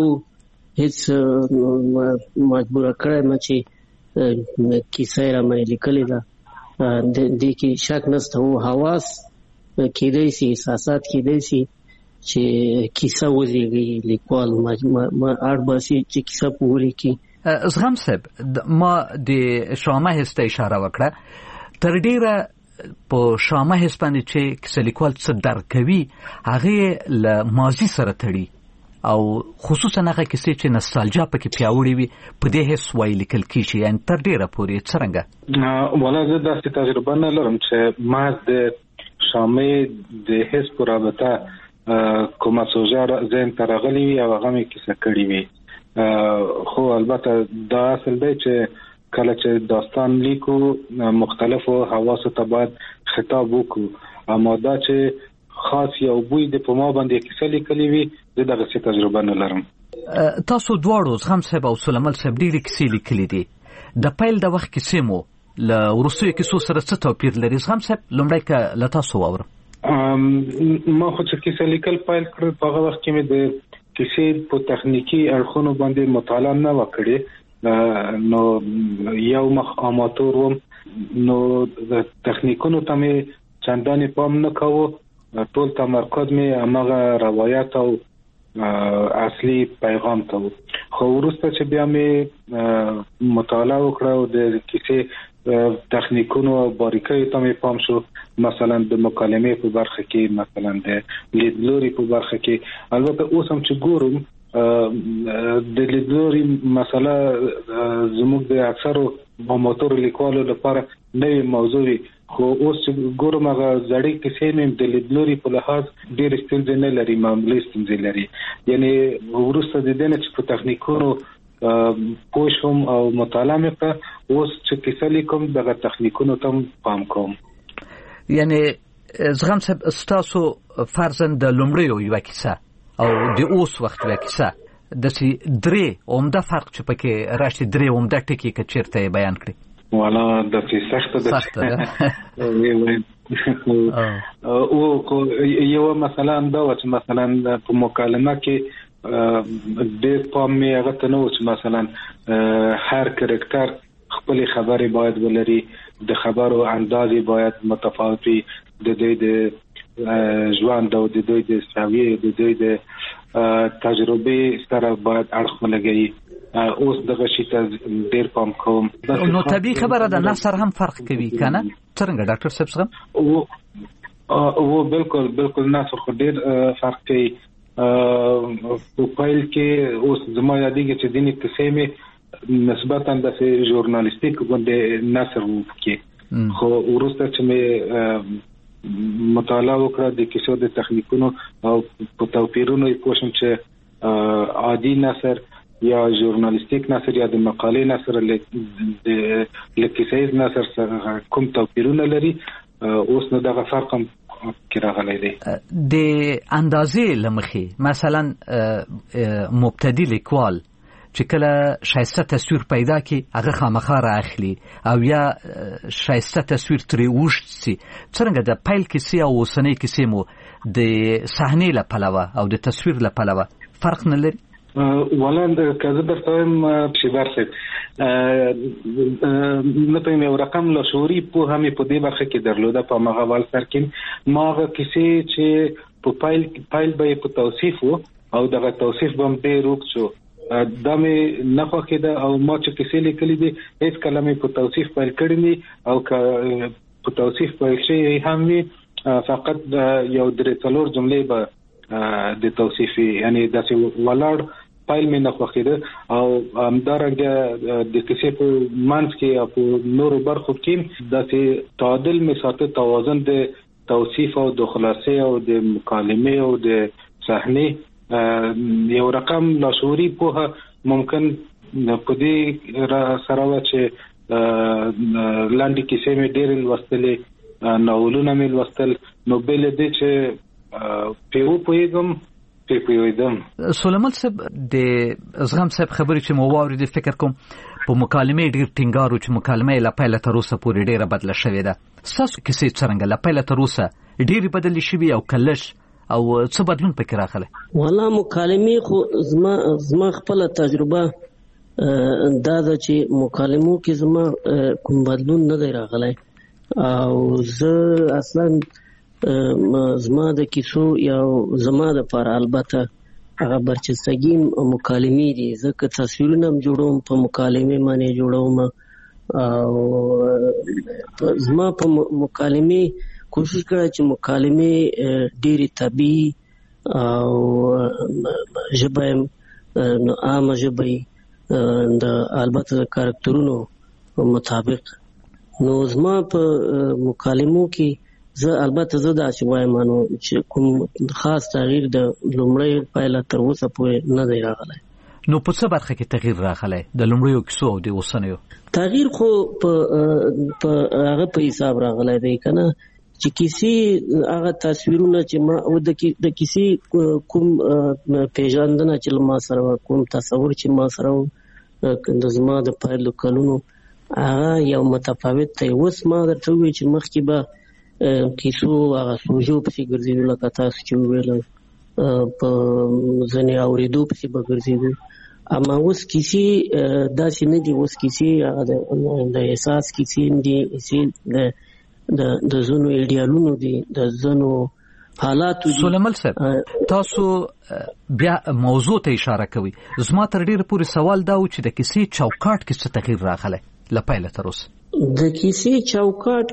هیڅ مجبور کړی ما چې کیسه را مې لیکلې ده. د کې شک نشته، وو حواس کېدای شي، احساسات کېدای شي چې کیسه وزېږي، لیکوال اړباسي چې کیسه په ولیکي. زغم صاحب، ما د شامه حس ته اشاره وکړه. تر ډیره په شامه حس باندې چې کیسه لیکوال څه درک کوي هغه له ماضي سره تړي، او خصوصا هغه کیسې چې نوستالژیا پکې پیاوړې وي په دې حس وایي لیکل کیږي. یعنې تر ډیره پورې څرنګه؟ ولا زه داسې تجربه نه لرم چې ما د شامه د حس په رابطه کومه سوژه ذهن ته راغلې وي او هغه مې کیسه کړې وي. خو البته دا اصل دی چې کله چې داستان لیکو مختلفو حواسو ته باید خطاب وکړو، اما دا چې خاص یو بوی د په ما باندې کیسه لیکلې وي، زه دغسې تجربه نه لرم. تاسو دواړو، زغم صاحب او سلیمان صاحب، ډېرې کیسې لیکلې دي. د پیل د وخت کیسې مو له وروستیو کیسو سره څه توپیر لري؟ زغم صاحب، لومړی که له تاسو واورم. ما خو چې کیسه لیکل پیل کړل په هغه وخت کې مې د کیسې په تخنیکي اړخونو باندې مطالعه نه وه کړې، نو یو مخ اماتور وم، نو د تخنیکونو ته مې چندانې پام نه کوو، ټول تمرکز مې هماغه روایت او اصلي پیغام ته و. خو وروسته چې بیا مې مطالعه وکړه او د کیسې تخنیکونو او باریکیو ته مې پام شو، مثلا د مکالمې په برخه کې، مثلا د لیدلوري په برخه کې. البته اوس هم چې ګورم د لیدلوري مسله زموږ د اکثرو اماتور لیکوالو لپاره نوې موضوع وي، خو اوس چې ګورم هغه زړې کیسې مې د لیدلوري په لحاظ ډېرې ستونزې نه لري، معمولي ستونزې لري. یعنې وروسته د دې نه چې په تخنیکونو پوه شوم او مطالعه مې کړه، اوس چې کیسه لیکم دغه تخنیکونو ته پام کوم. یعنې زغم صاحب، ستاسو فرضاً د لومړیو یوه کیسه او د اوس وخت یوه کیسه داسې درې عمده فرق چې پکې راشي، درې عمده ټکي که چېرته یې بیان کړي؟ والا داسې سخته ده. یوه مثلا دا وه چې مثلا په مکالمه کې ډېر پام مې هغه ته نه و چې مثلا هر کرکټر خپلې خبرې باید ولري، د خبرو اندازې باید متفاوت وي، د دوی د ژوند او د دوی د ساویه د دوی د تجربه سره باید اړخ ولګي. اوس دغه شی ته ډیر پام کوم. نو طبيعي خبره ده نثر هم فرق کوي کنه څنګه ډاکټر صاحب څنګه او بالکل نثر خو ډیر فرق کوي. په پایل کې اوس زما یادېږي چې دیني کیسې مې نسبتا د ژورنالیستیک باندې نثر وکړي، خو ورسته چې مې مطالعه وکړه د کیسو د تخنیکونو او په توپیرونو یې پوه شوم چې عادي نثر یا ژورنالیستیک نثر یا د مقالې نثر له کیسې نثر سره کوم توپیرونه لري. اوس نو دغه فرق هم کې راغلی دی. د اندازې لمخې مثلا مبتدی لیکوال چې کله شایسته تصویر پیدا کی هغه خامخا راخلی او یا شایسته تصویر ترې وشت سي، څنګه د پیل کیسې او اوسنۍ کیسې مو د صحنې له پلوه او د تصویر له پلوه فرق نه لري؟ ولند کزه درتم شیبر سید نه په یو رقم له شوري په همې په دې برخه کې درلوده په مغول سرکین ماغه کیسې چې په پایل به په توصیف او دغه توصیف به ډېر وکړو دمه نه خوکیده او ما چې کیسې لیکلې دي هیڅ کلمه په توصیف پیل کړې او په توصیف پیل شي هم فقط یو درې څلور جملې به د توصیف یعنی داسې ولاړ فایل مې نه خوښیده او همدارنګه د کیسې په منځ کې او په نورو برخو کې داسې تعادل مې ساته، توازن د توصیف او د خلاصې او د مکالمې او د صحنې یو رقم لاشعوري په ممکن په دې سره و چې لاندې کیسې مې ډېر لوستلې، ناولونه مې لوستل، نو بل دې چې پیویدم. سلیمان صاحب د زغم صاحب خبرې چې مو واورېدې فکر کوم په مکالمې ډېر ټینګار چې مکالمې له پیله تر اوسه پورې ډېره بدله شوې ده. ستاسو کیسې څرنګه له پیله تر اوسه ډېرې بدلې شوې او کلش او څه بدلون پکې راغلی؟ والله مکالمې خو زما خپله تجربه دا ده چې مکالمو کې زما کوم بدلون نه دی راغلی او زه اصلا زما د کیسو یا زما د لپاره البته هغه برچستګیم مکالمې دي، ځکه تصویرونه هم جوړوم په مکالمې باندې جوړوم او زما په مکالمې کوشش کړه چې مکالمې ډېرې طبیعي او ژبه عامه ژبه د البته د کاراکترونو مطابق. نو زما په مکالمو کې زه البته زه دا چې وایم چې کوم خاص تغییر د لومړۍ پایله تر اوسه پورې نه دی راغلی. نو په څه برخه کې تغییر راغلی د لومړیو کیسو او د اوسنیو؟ تغییر خو په هغه په حساب راغلی دی کنه چې کیسې هغه تصویرونه چې ما د کیسې کوم پیژندنه چې ما سره کوم تصور چې ما سره د زما د پایلو کلونو هغه یو متفاوت دی. اوس ما درته ووایي چې مخکې به کیسو هغه سوژو پسې ګرځېدو لکه تاسو چې وویل په ځینې اورېدو پسې به ګرځېدو، اما اوس کیسې داسې نه دي. اوس کیسې د احساس کیسې دي، د ځینو ایډیالونو دي، د ځینو حالاتو دي. سلیمان صاحب تاسو بیا موضوع ته اشاره کوي، زما تر ډېره پورې سوال دا و چې د کیسې چوکاټ کې څه تغییر راغلی له پیله تر اوسه؟ د کیسې چوکاټ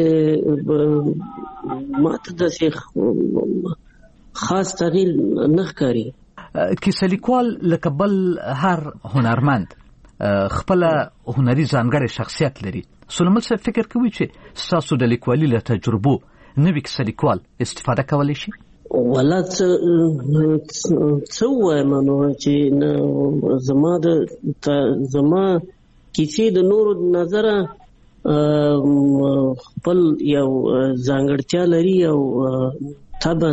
کې ماته داسې خاص تغییر نه ښکاري. کیسه لیکوال لکه بل هر هنرمند خپله هنري ځانګړی شخصیت لري. سلیمان صاحب فکر کوي چې ستاسو د لیکوالي له تجربو نوي کیسه لیکوال استفاده کولی شي؟ والله څه ووایم نو چې زما کیسې د نورو نظره خپل یو ځانګړتیا لري او طبعا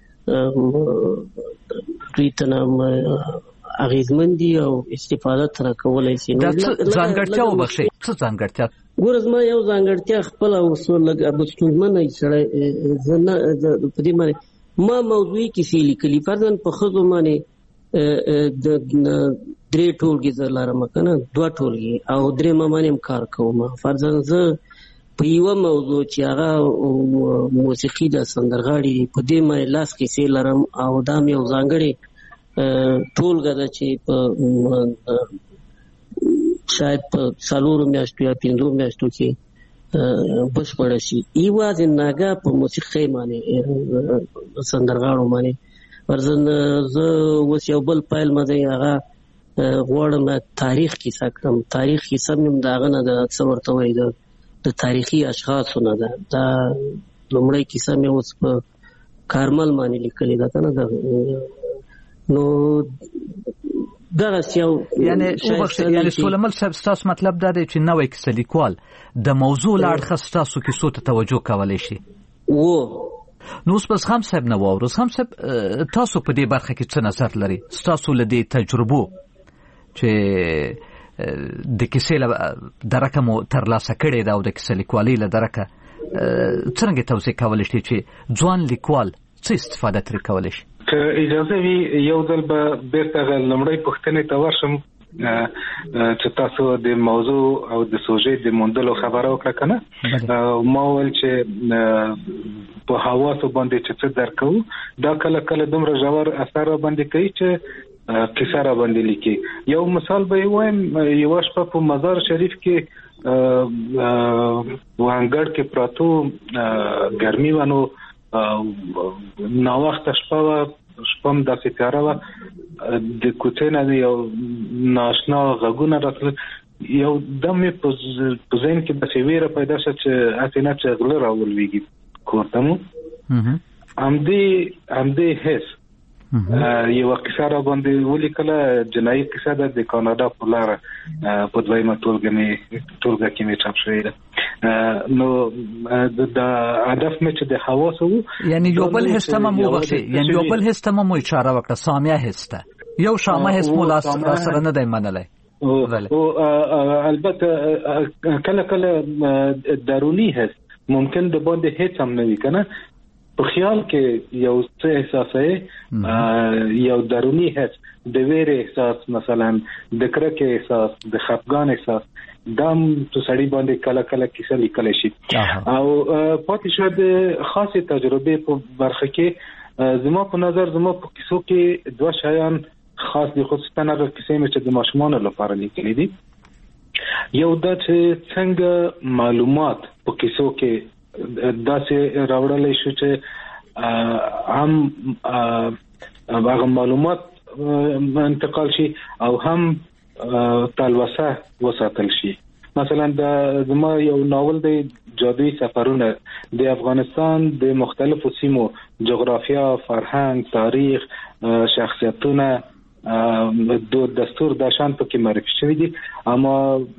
دوی ته اغیزمن دي او استفاده تر کولای شي. ځانګړتیا وبخښئ، څه ځانګړتیا؟ ګوره زما یو ځانګړتیا خپل او لږ ستونزمنه سړی زه نه په دې باندې ما موضوعي کیسې لیکلي، فرضاً په ښځو باندې د درې ټولګې زه لرم که نه 2 ټولګې او 3 باندې هم کار کوم. فرضاً زه په یو موضوع چې هغه موسیقي د سندرغاړي په دې مې لاس کیسې لرم او دا مې یو ځانګړې ټولګه ده چې په شاید په 4 میاشتو یا 5 میاشتو کې بشپړه شي. یوازې ناګه په موسیقي باندې سندرغاړو باندې ورزن زه اوس یو بل پیل مده هغه غواړم تاریخ کیسه کړم. تاریخ کیسه مې داغه نه د څه ورته وایي د تاریخي اشخاصو نه ده. دا لومړی کیسه مې اوس په کارمل باندې لیکلې ده کنه. نو دغه یو یعنی سولمل صاحب تاسو مطلب دا دی چې نوې کیسه لیکوال د موضوع لاړخه تاسو کیسو ته توجه کولای شي. نو اوس خام صاحب نو ورس خام صاحب تاسو په دې برخه کې څه نظر لري؟ تاسو له دې تجربو چې د کیسې درکه مو ترلاسه کړې ده او د کیسې لیکوالۍ له درکه څنګه توضیح کولای شئ چې ځوان لیکوال څه استفاده ترې کولای شي؟ که اجازه وي یو ځل به بیرته لومړۍ پوښتنې ته ورشم چې تاسو د موضوع او د سوژې د موندلو خبره وکړه کنه. ما ویل چې په حواسو باندې چې څه درکو دا کله کله دومره ژور اثر باندې کوي چې کیسه را باندې لیکي. یو مثال به وایم، یو شپه په مزار شریف کې وانګړ کې پراتو ګرمي ونو نو وخت شپم داسې تیاره وه، د کوڅې نه یو ناشنا غږونه راتلل. یو دم مې په ذهن کې داسې ویره پیدا شوه چې هسې نه چې غله راولوېږي کور ته مو. همدې حس یو قصه را باندې ولیکله، جنایي قصه ده د کاناډا په لاره په دویمه ټولګه کې مې چاپ شوې ده. نو د هدف مې چې د حواسو یعنی یو بل حس ته مو وبخښئ، یعنی یو بل حس ته مو اشاره وکړه، سامعه حس ته، یو شامه حس مو لاس سره نه دی منلی. او البته کله کله درونی حس ممکن د باندې هیڅ هم نه وي کنه. په خیال کې یو څه احساسه یو درونی حس، د ویره احساس، مثلا د کرکه احساس، د خفګان احساس، دام تو سړی باندې کله کله کیسه لیکل شي. او پاتې شو د خاصه تجربه په برخه کې زما په نظر زما په کیسو کې دوه شیان خاص دي، خصوصا هغه کیسې چې د ماشومانو لپاره لیکل دي. یو دا چې څنګه معلومات په کیسو کې داسې راوړل شي چې هم هغه معلومات انتقال شي او هم تلوسه وساتل شي. مثلا زما یو ناول دی جادویی سفرونه، د افغانستان د مختلفو سیمو جغرافیا، فرهنګ، تاریخ، شخصیتونه، دستور د شان پکې معرفي شوی دي. اما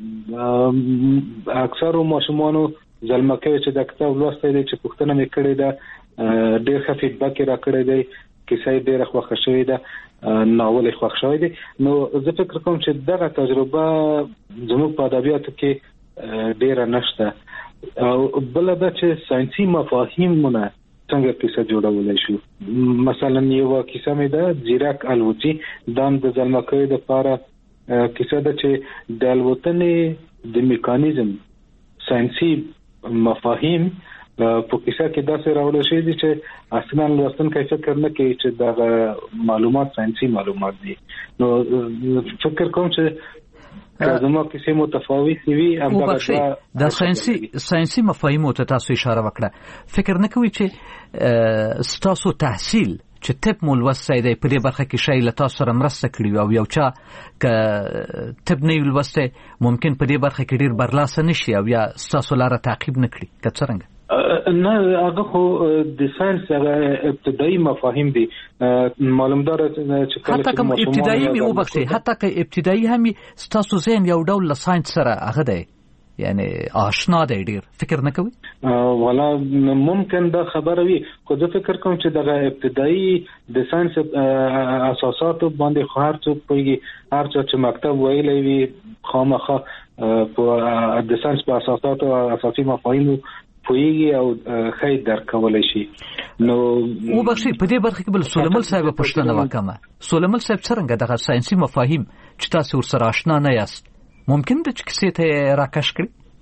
اکثر ماشومانو ځلمه کوي چې د کتاب لوستل دي چې پوښتنه مې کړې ده، ډېر ښه فیډبک را کړی دی، کیسه ډېره خوښه شوې ده، ناول یې خوښ شوی دی. نو زه فکر کوم چې دغه تجربه زموږ په ادبیاتو کې ډېره نشته. او بل دا چې ساينسي مفاهیمونه څنګه کیسه جوړولای شو. مثلا یو کیسه مې ده زیرک الوتي، دام د ځلمه کوي د لپاره کیسه ده چې د الوتنې د میکانیزم ساينسي مفاهیم په کیسه کې داسې راوړل شوی دي چې اصلا لوستونکی فکر نه کوي چې دا معلومات ساينسي معلومات دي. نو فکر کوم چې زموږ کیسې متفاوت وي. دا ساينسي مفاهیم ته تاسو اشاره وکړه. فکر نه کوي چې تاسو تحصیل چې طب مولوسته دی په دې برخه کې شی له تاسو سره مرسته کړی او یو چا ک طب نه ولوسته ممکن په دې برخه کې ډیر برلاسه نشي او یا تاسو لاره تعقیب نکړي که څنګه؟ نه، هغه خو د ساينس هغه ابتدایي مفاهیم دي. معلومدار چې حتی کوم ابتدایي مې وبخښي، حتی که ابتدایي هم تاسو ذهن یو ډول له ساينس سره هغه دی یعنی آشنا دی، ډیر فکر نه کوي؟ ولا ممکن دا خبره وي، خو زه فکر کوم چې دغه ابتدایي د ساينس اساسات باندې هر څوک پوهیږي، هر څوک چې مکتب ویلی وي خامخا په د ساينس په اساسات او اساسي مفاهیمو پوهیږي او خیر درکولای شي. نو وبخښئ په دې برخه کې بل سولمل صاحب پوښتنه وکړم. سولمل صاحب څنګه دغه ساينسي مفاهیم چې تاسو ورسره آشنا نه یاست ممکن د کیسې ته راکش کړي؟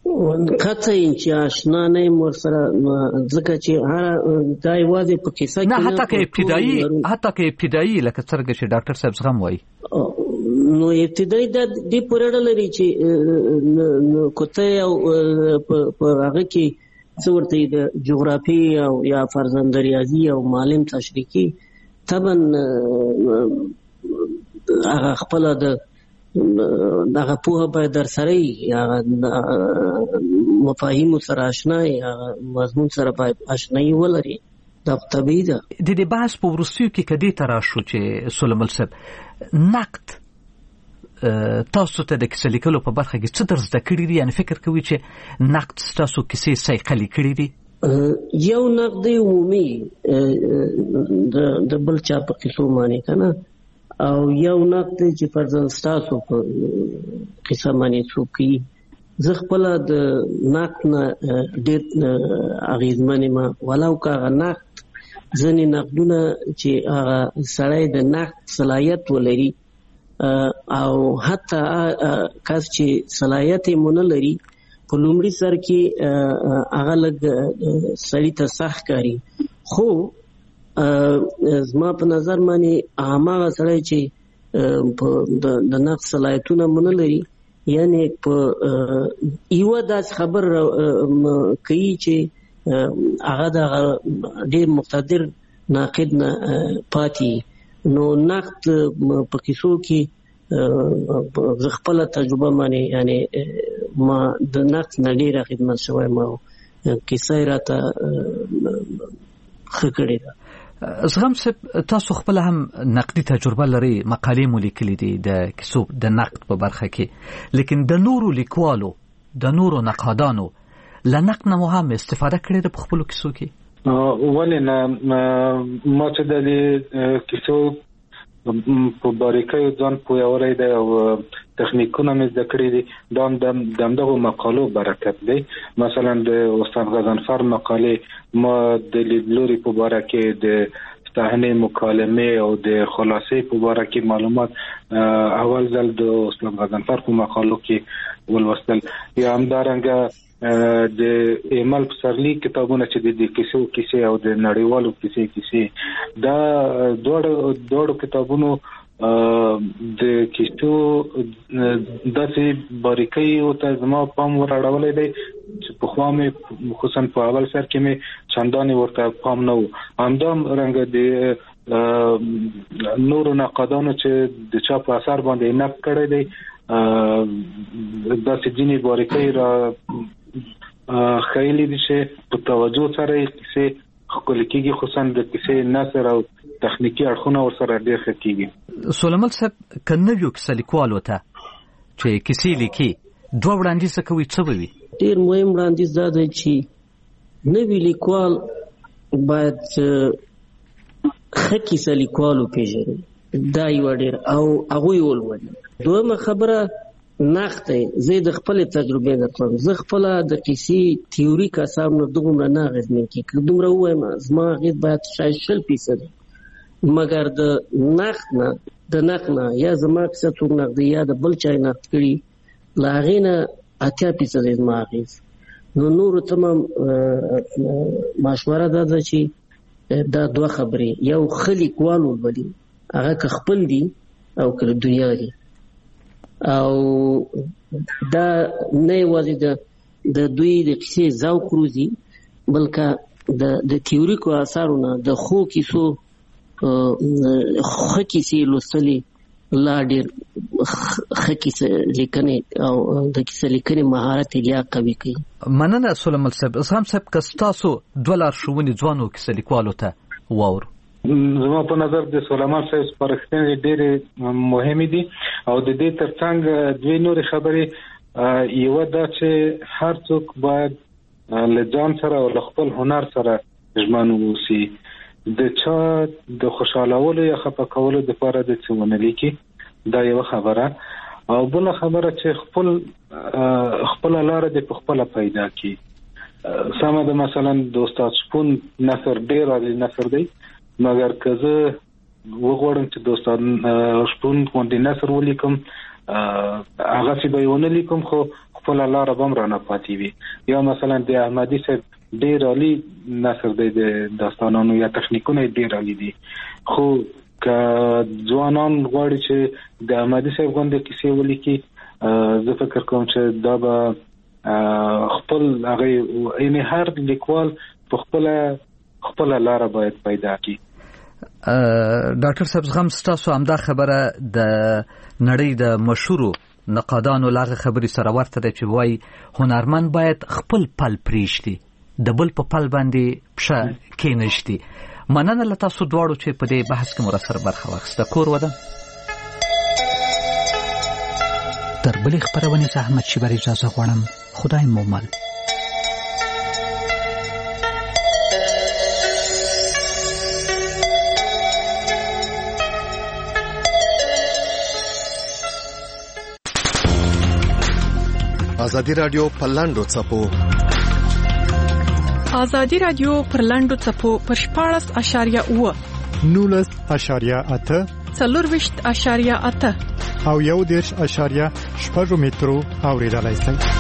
کته چې آشنا نه یم ورسره ځکه چې دا یوازې په کیسه کې نه حتی که ابتدایي لکه څرنګه چې ډاکټر صاحب زغم وایي نو ابتدایي د دې پورې اړه لري چې کته او په هغه کې څه ورته د جغرافي او یا فرزند ریاضي او معلم تشریحي طبعا هغه خپل دغه پوهه باید در سره یا مفاهیم سره آشنا یا مضمون سره باید آشنایی ولري دا طبیعي ده. د دې بحث په وروستیو کې کدی تر شو چې سلیمان صاحب نقد تاسو ته د کیسې لیکلو په برخه کې څه در زده کړی دي؟ یعنی فکر کوي چې نقد تاسو کیسې صحیح لیکلي دي؟ یو نقد عمومي د بل چا په کیسو باندې کنه او یو نقد چې فرضاً تاسو په قصه باندې څوک زه خپل د نقد نه ډېر اغیزمن ما ولو کا نقد ځنې نقدونه چې هغه سړی د نقد صلاحیت ولري او حتی کس چې صلاحیت یې مونږ لري په لومړي سر کې هغه لږ سړی ته سخت کاری خو زما په نظر باندې هغه سړی چې د نقد صلاحیتونه مونږ لري یعنی په یو داس خبر کوي چې هغه د ډېر مقتدر ناقد نه پاتې نو نقد په کیسو کې خپل تجربه باندې یعنی ما د نقد نه ډېره خدمت شوی ما کیسه راته ښه کړې ده. زغم صاحب تاسو خپل هم نقدي تجربه لري مقالې مو لیکلي دي د کیسو د نقد په برخه کې لیکن د نورو لیکوالو د نورو نقادانو له نقد نه مو هم استفاده کړې ده په خپلو کیسو کې؟ ولې نه ما چې د کیسو په باریکۍ ځان پوهولی دی او تخنیکونه مې زده کړي دي د همدغو مقالو برکت دی. مثلا د استاد غضنفر مقالې ما د لیدلوري په باره کې د صحنې مکالمې او د خلاصې په باره کې معلومات اول ځل د استاد غضنفر په مقالو کې ولوستل یا همدارنګه د ایمل پسرلی کتابونه چې د کیسې او د نړیوالو کیسې دا دوړو کتابونو د کیسو داسې باریکۍ او ته زما پام ورړولې دی چې په خوا مې خصوصا په اول سر کې مې چندانې ورته پام نه و. همدام رنګ د نورو نقادانو چې د چا په اثر باندې نقد کړی دی داسې ځینې باریکۍ را خیلی دي چې په توجه سره کیسې ښکلې کېږي خصوصا د کیسې نثر او تخنیکی اړخونه ورسره ډېر ښه کېږي. سلیمان صاحب که نویو کیسه لیکوالو ته چې کیسې لیکي دوه وړاندیزه کوي څه به وي؟ ډېر مهم وړاندیز دا دی چې نوی لیکوال باید ښه کیسه لیکوال وپېژني دا یوه ډېر او هغوی ولولي. دویمه خبره نقد دی. زه د خپلې تجربې نه کوم. زه خپله د کیسې تیوریک اثار نه دومره نه اغېزمن کېږي که دومره ووایم زما اغېز باید شاید 100% مګر د نقد نه یا زما کیسه څوک نقد یا د بل چا نقد کړي له هغې نه 80% زما اغېز. نو نورو ته مشوره دا ده چې دا دوه خبرې یو ښه لیکوال ولولي هغه که خپل دي او که دنیا دي او دا نه یوازې د دوی د کیسې ذوق روزي بلکې د تیوریکو اثارونه د ښو کیسو ښه کیسې لوستلې لا ډېر ښه کیسه لیکنې او د کیسه لیکنې مهارت یې لا قوي کوي. مننه سلیمان صاحب. زغم صاحب که ستاسو دوه لارښوونې ځوانو کیسه لیکوالو ته واورو؟ زما په نظر د سلیمان صاحب سپارښتنې ډېرې مهمې دي او د دې ترڅنګ دوی نورې خبرې یوه دا چې هر څوک باید له ځان سره او له خپل هنر سره ژمن واوسي. د چا د خوشحالولو یا خفه کولو دپاره د څه ونه لیکي دا یوه خبره. او بله خبره چې خپله لاره دې په خپله پیدا کړي. سمه ده مثلا د استاد شپون نثر ډېر عالي نثر دی مګر که زه وغواړم چې د استاد شپون غوندې نثر ولیکم هغسې به یې ونه لیکم خو خپل لار به رانه پاتې وي. یا مثلا د احمدي صاحب ډېر عالی نثر دی د داستانانو یا تخنیکونه ډېر عالی دي، خو که ځوانان غواړي چې د احمدي صاحب غوندې کیسې ولیکي، زه فکر کوم چې دا به خپل هغه یعنی هر لیکوال په خپل لار باید پیدا کړي. ډاکټر صاحب زغم ستاسو همدا خبره د نړۍ د مشهورو نقادانو لاغه خبرې سره ورته ده چې وایي هنرمند باید خپل پل پریږدي، د بل په پل باندې پښه کېنږدي. مننه له تاسو دواړو چې په دې بحث کې مو راسره برخه واخیسته. کور ودان. تر بلې خپرونې زه احمد شیبر اجازه غواړم. خدای مو مل. ازادي رادیو په لاندو څپو ازادي رادیو پر لاندو څپو پر 14.8 19.8 40.8 او 1.8 مترو اوریدلای شئ.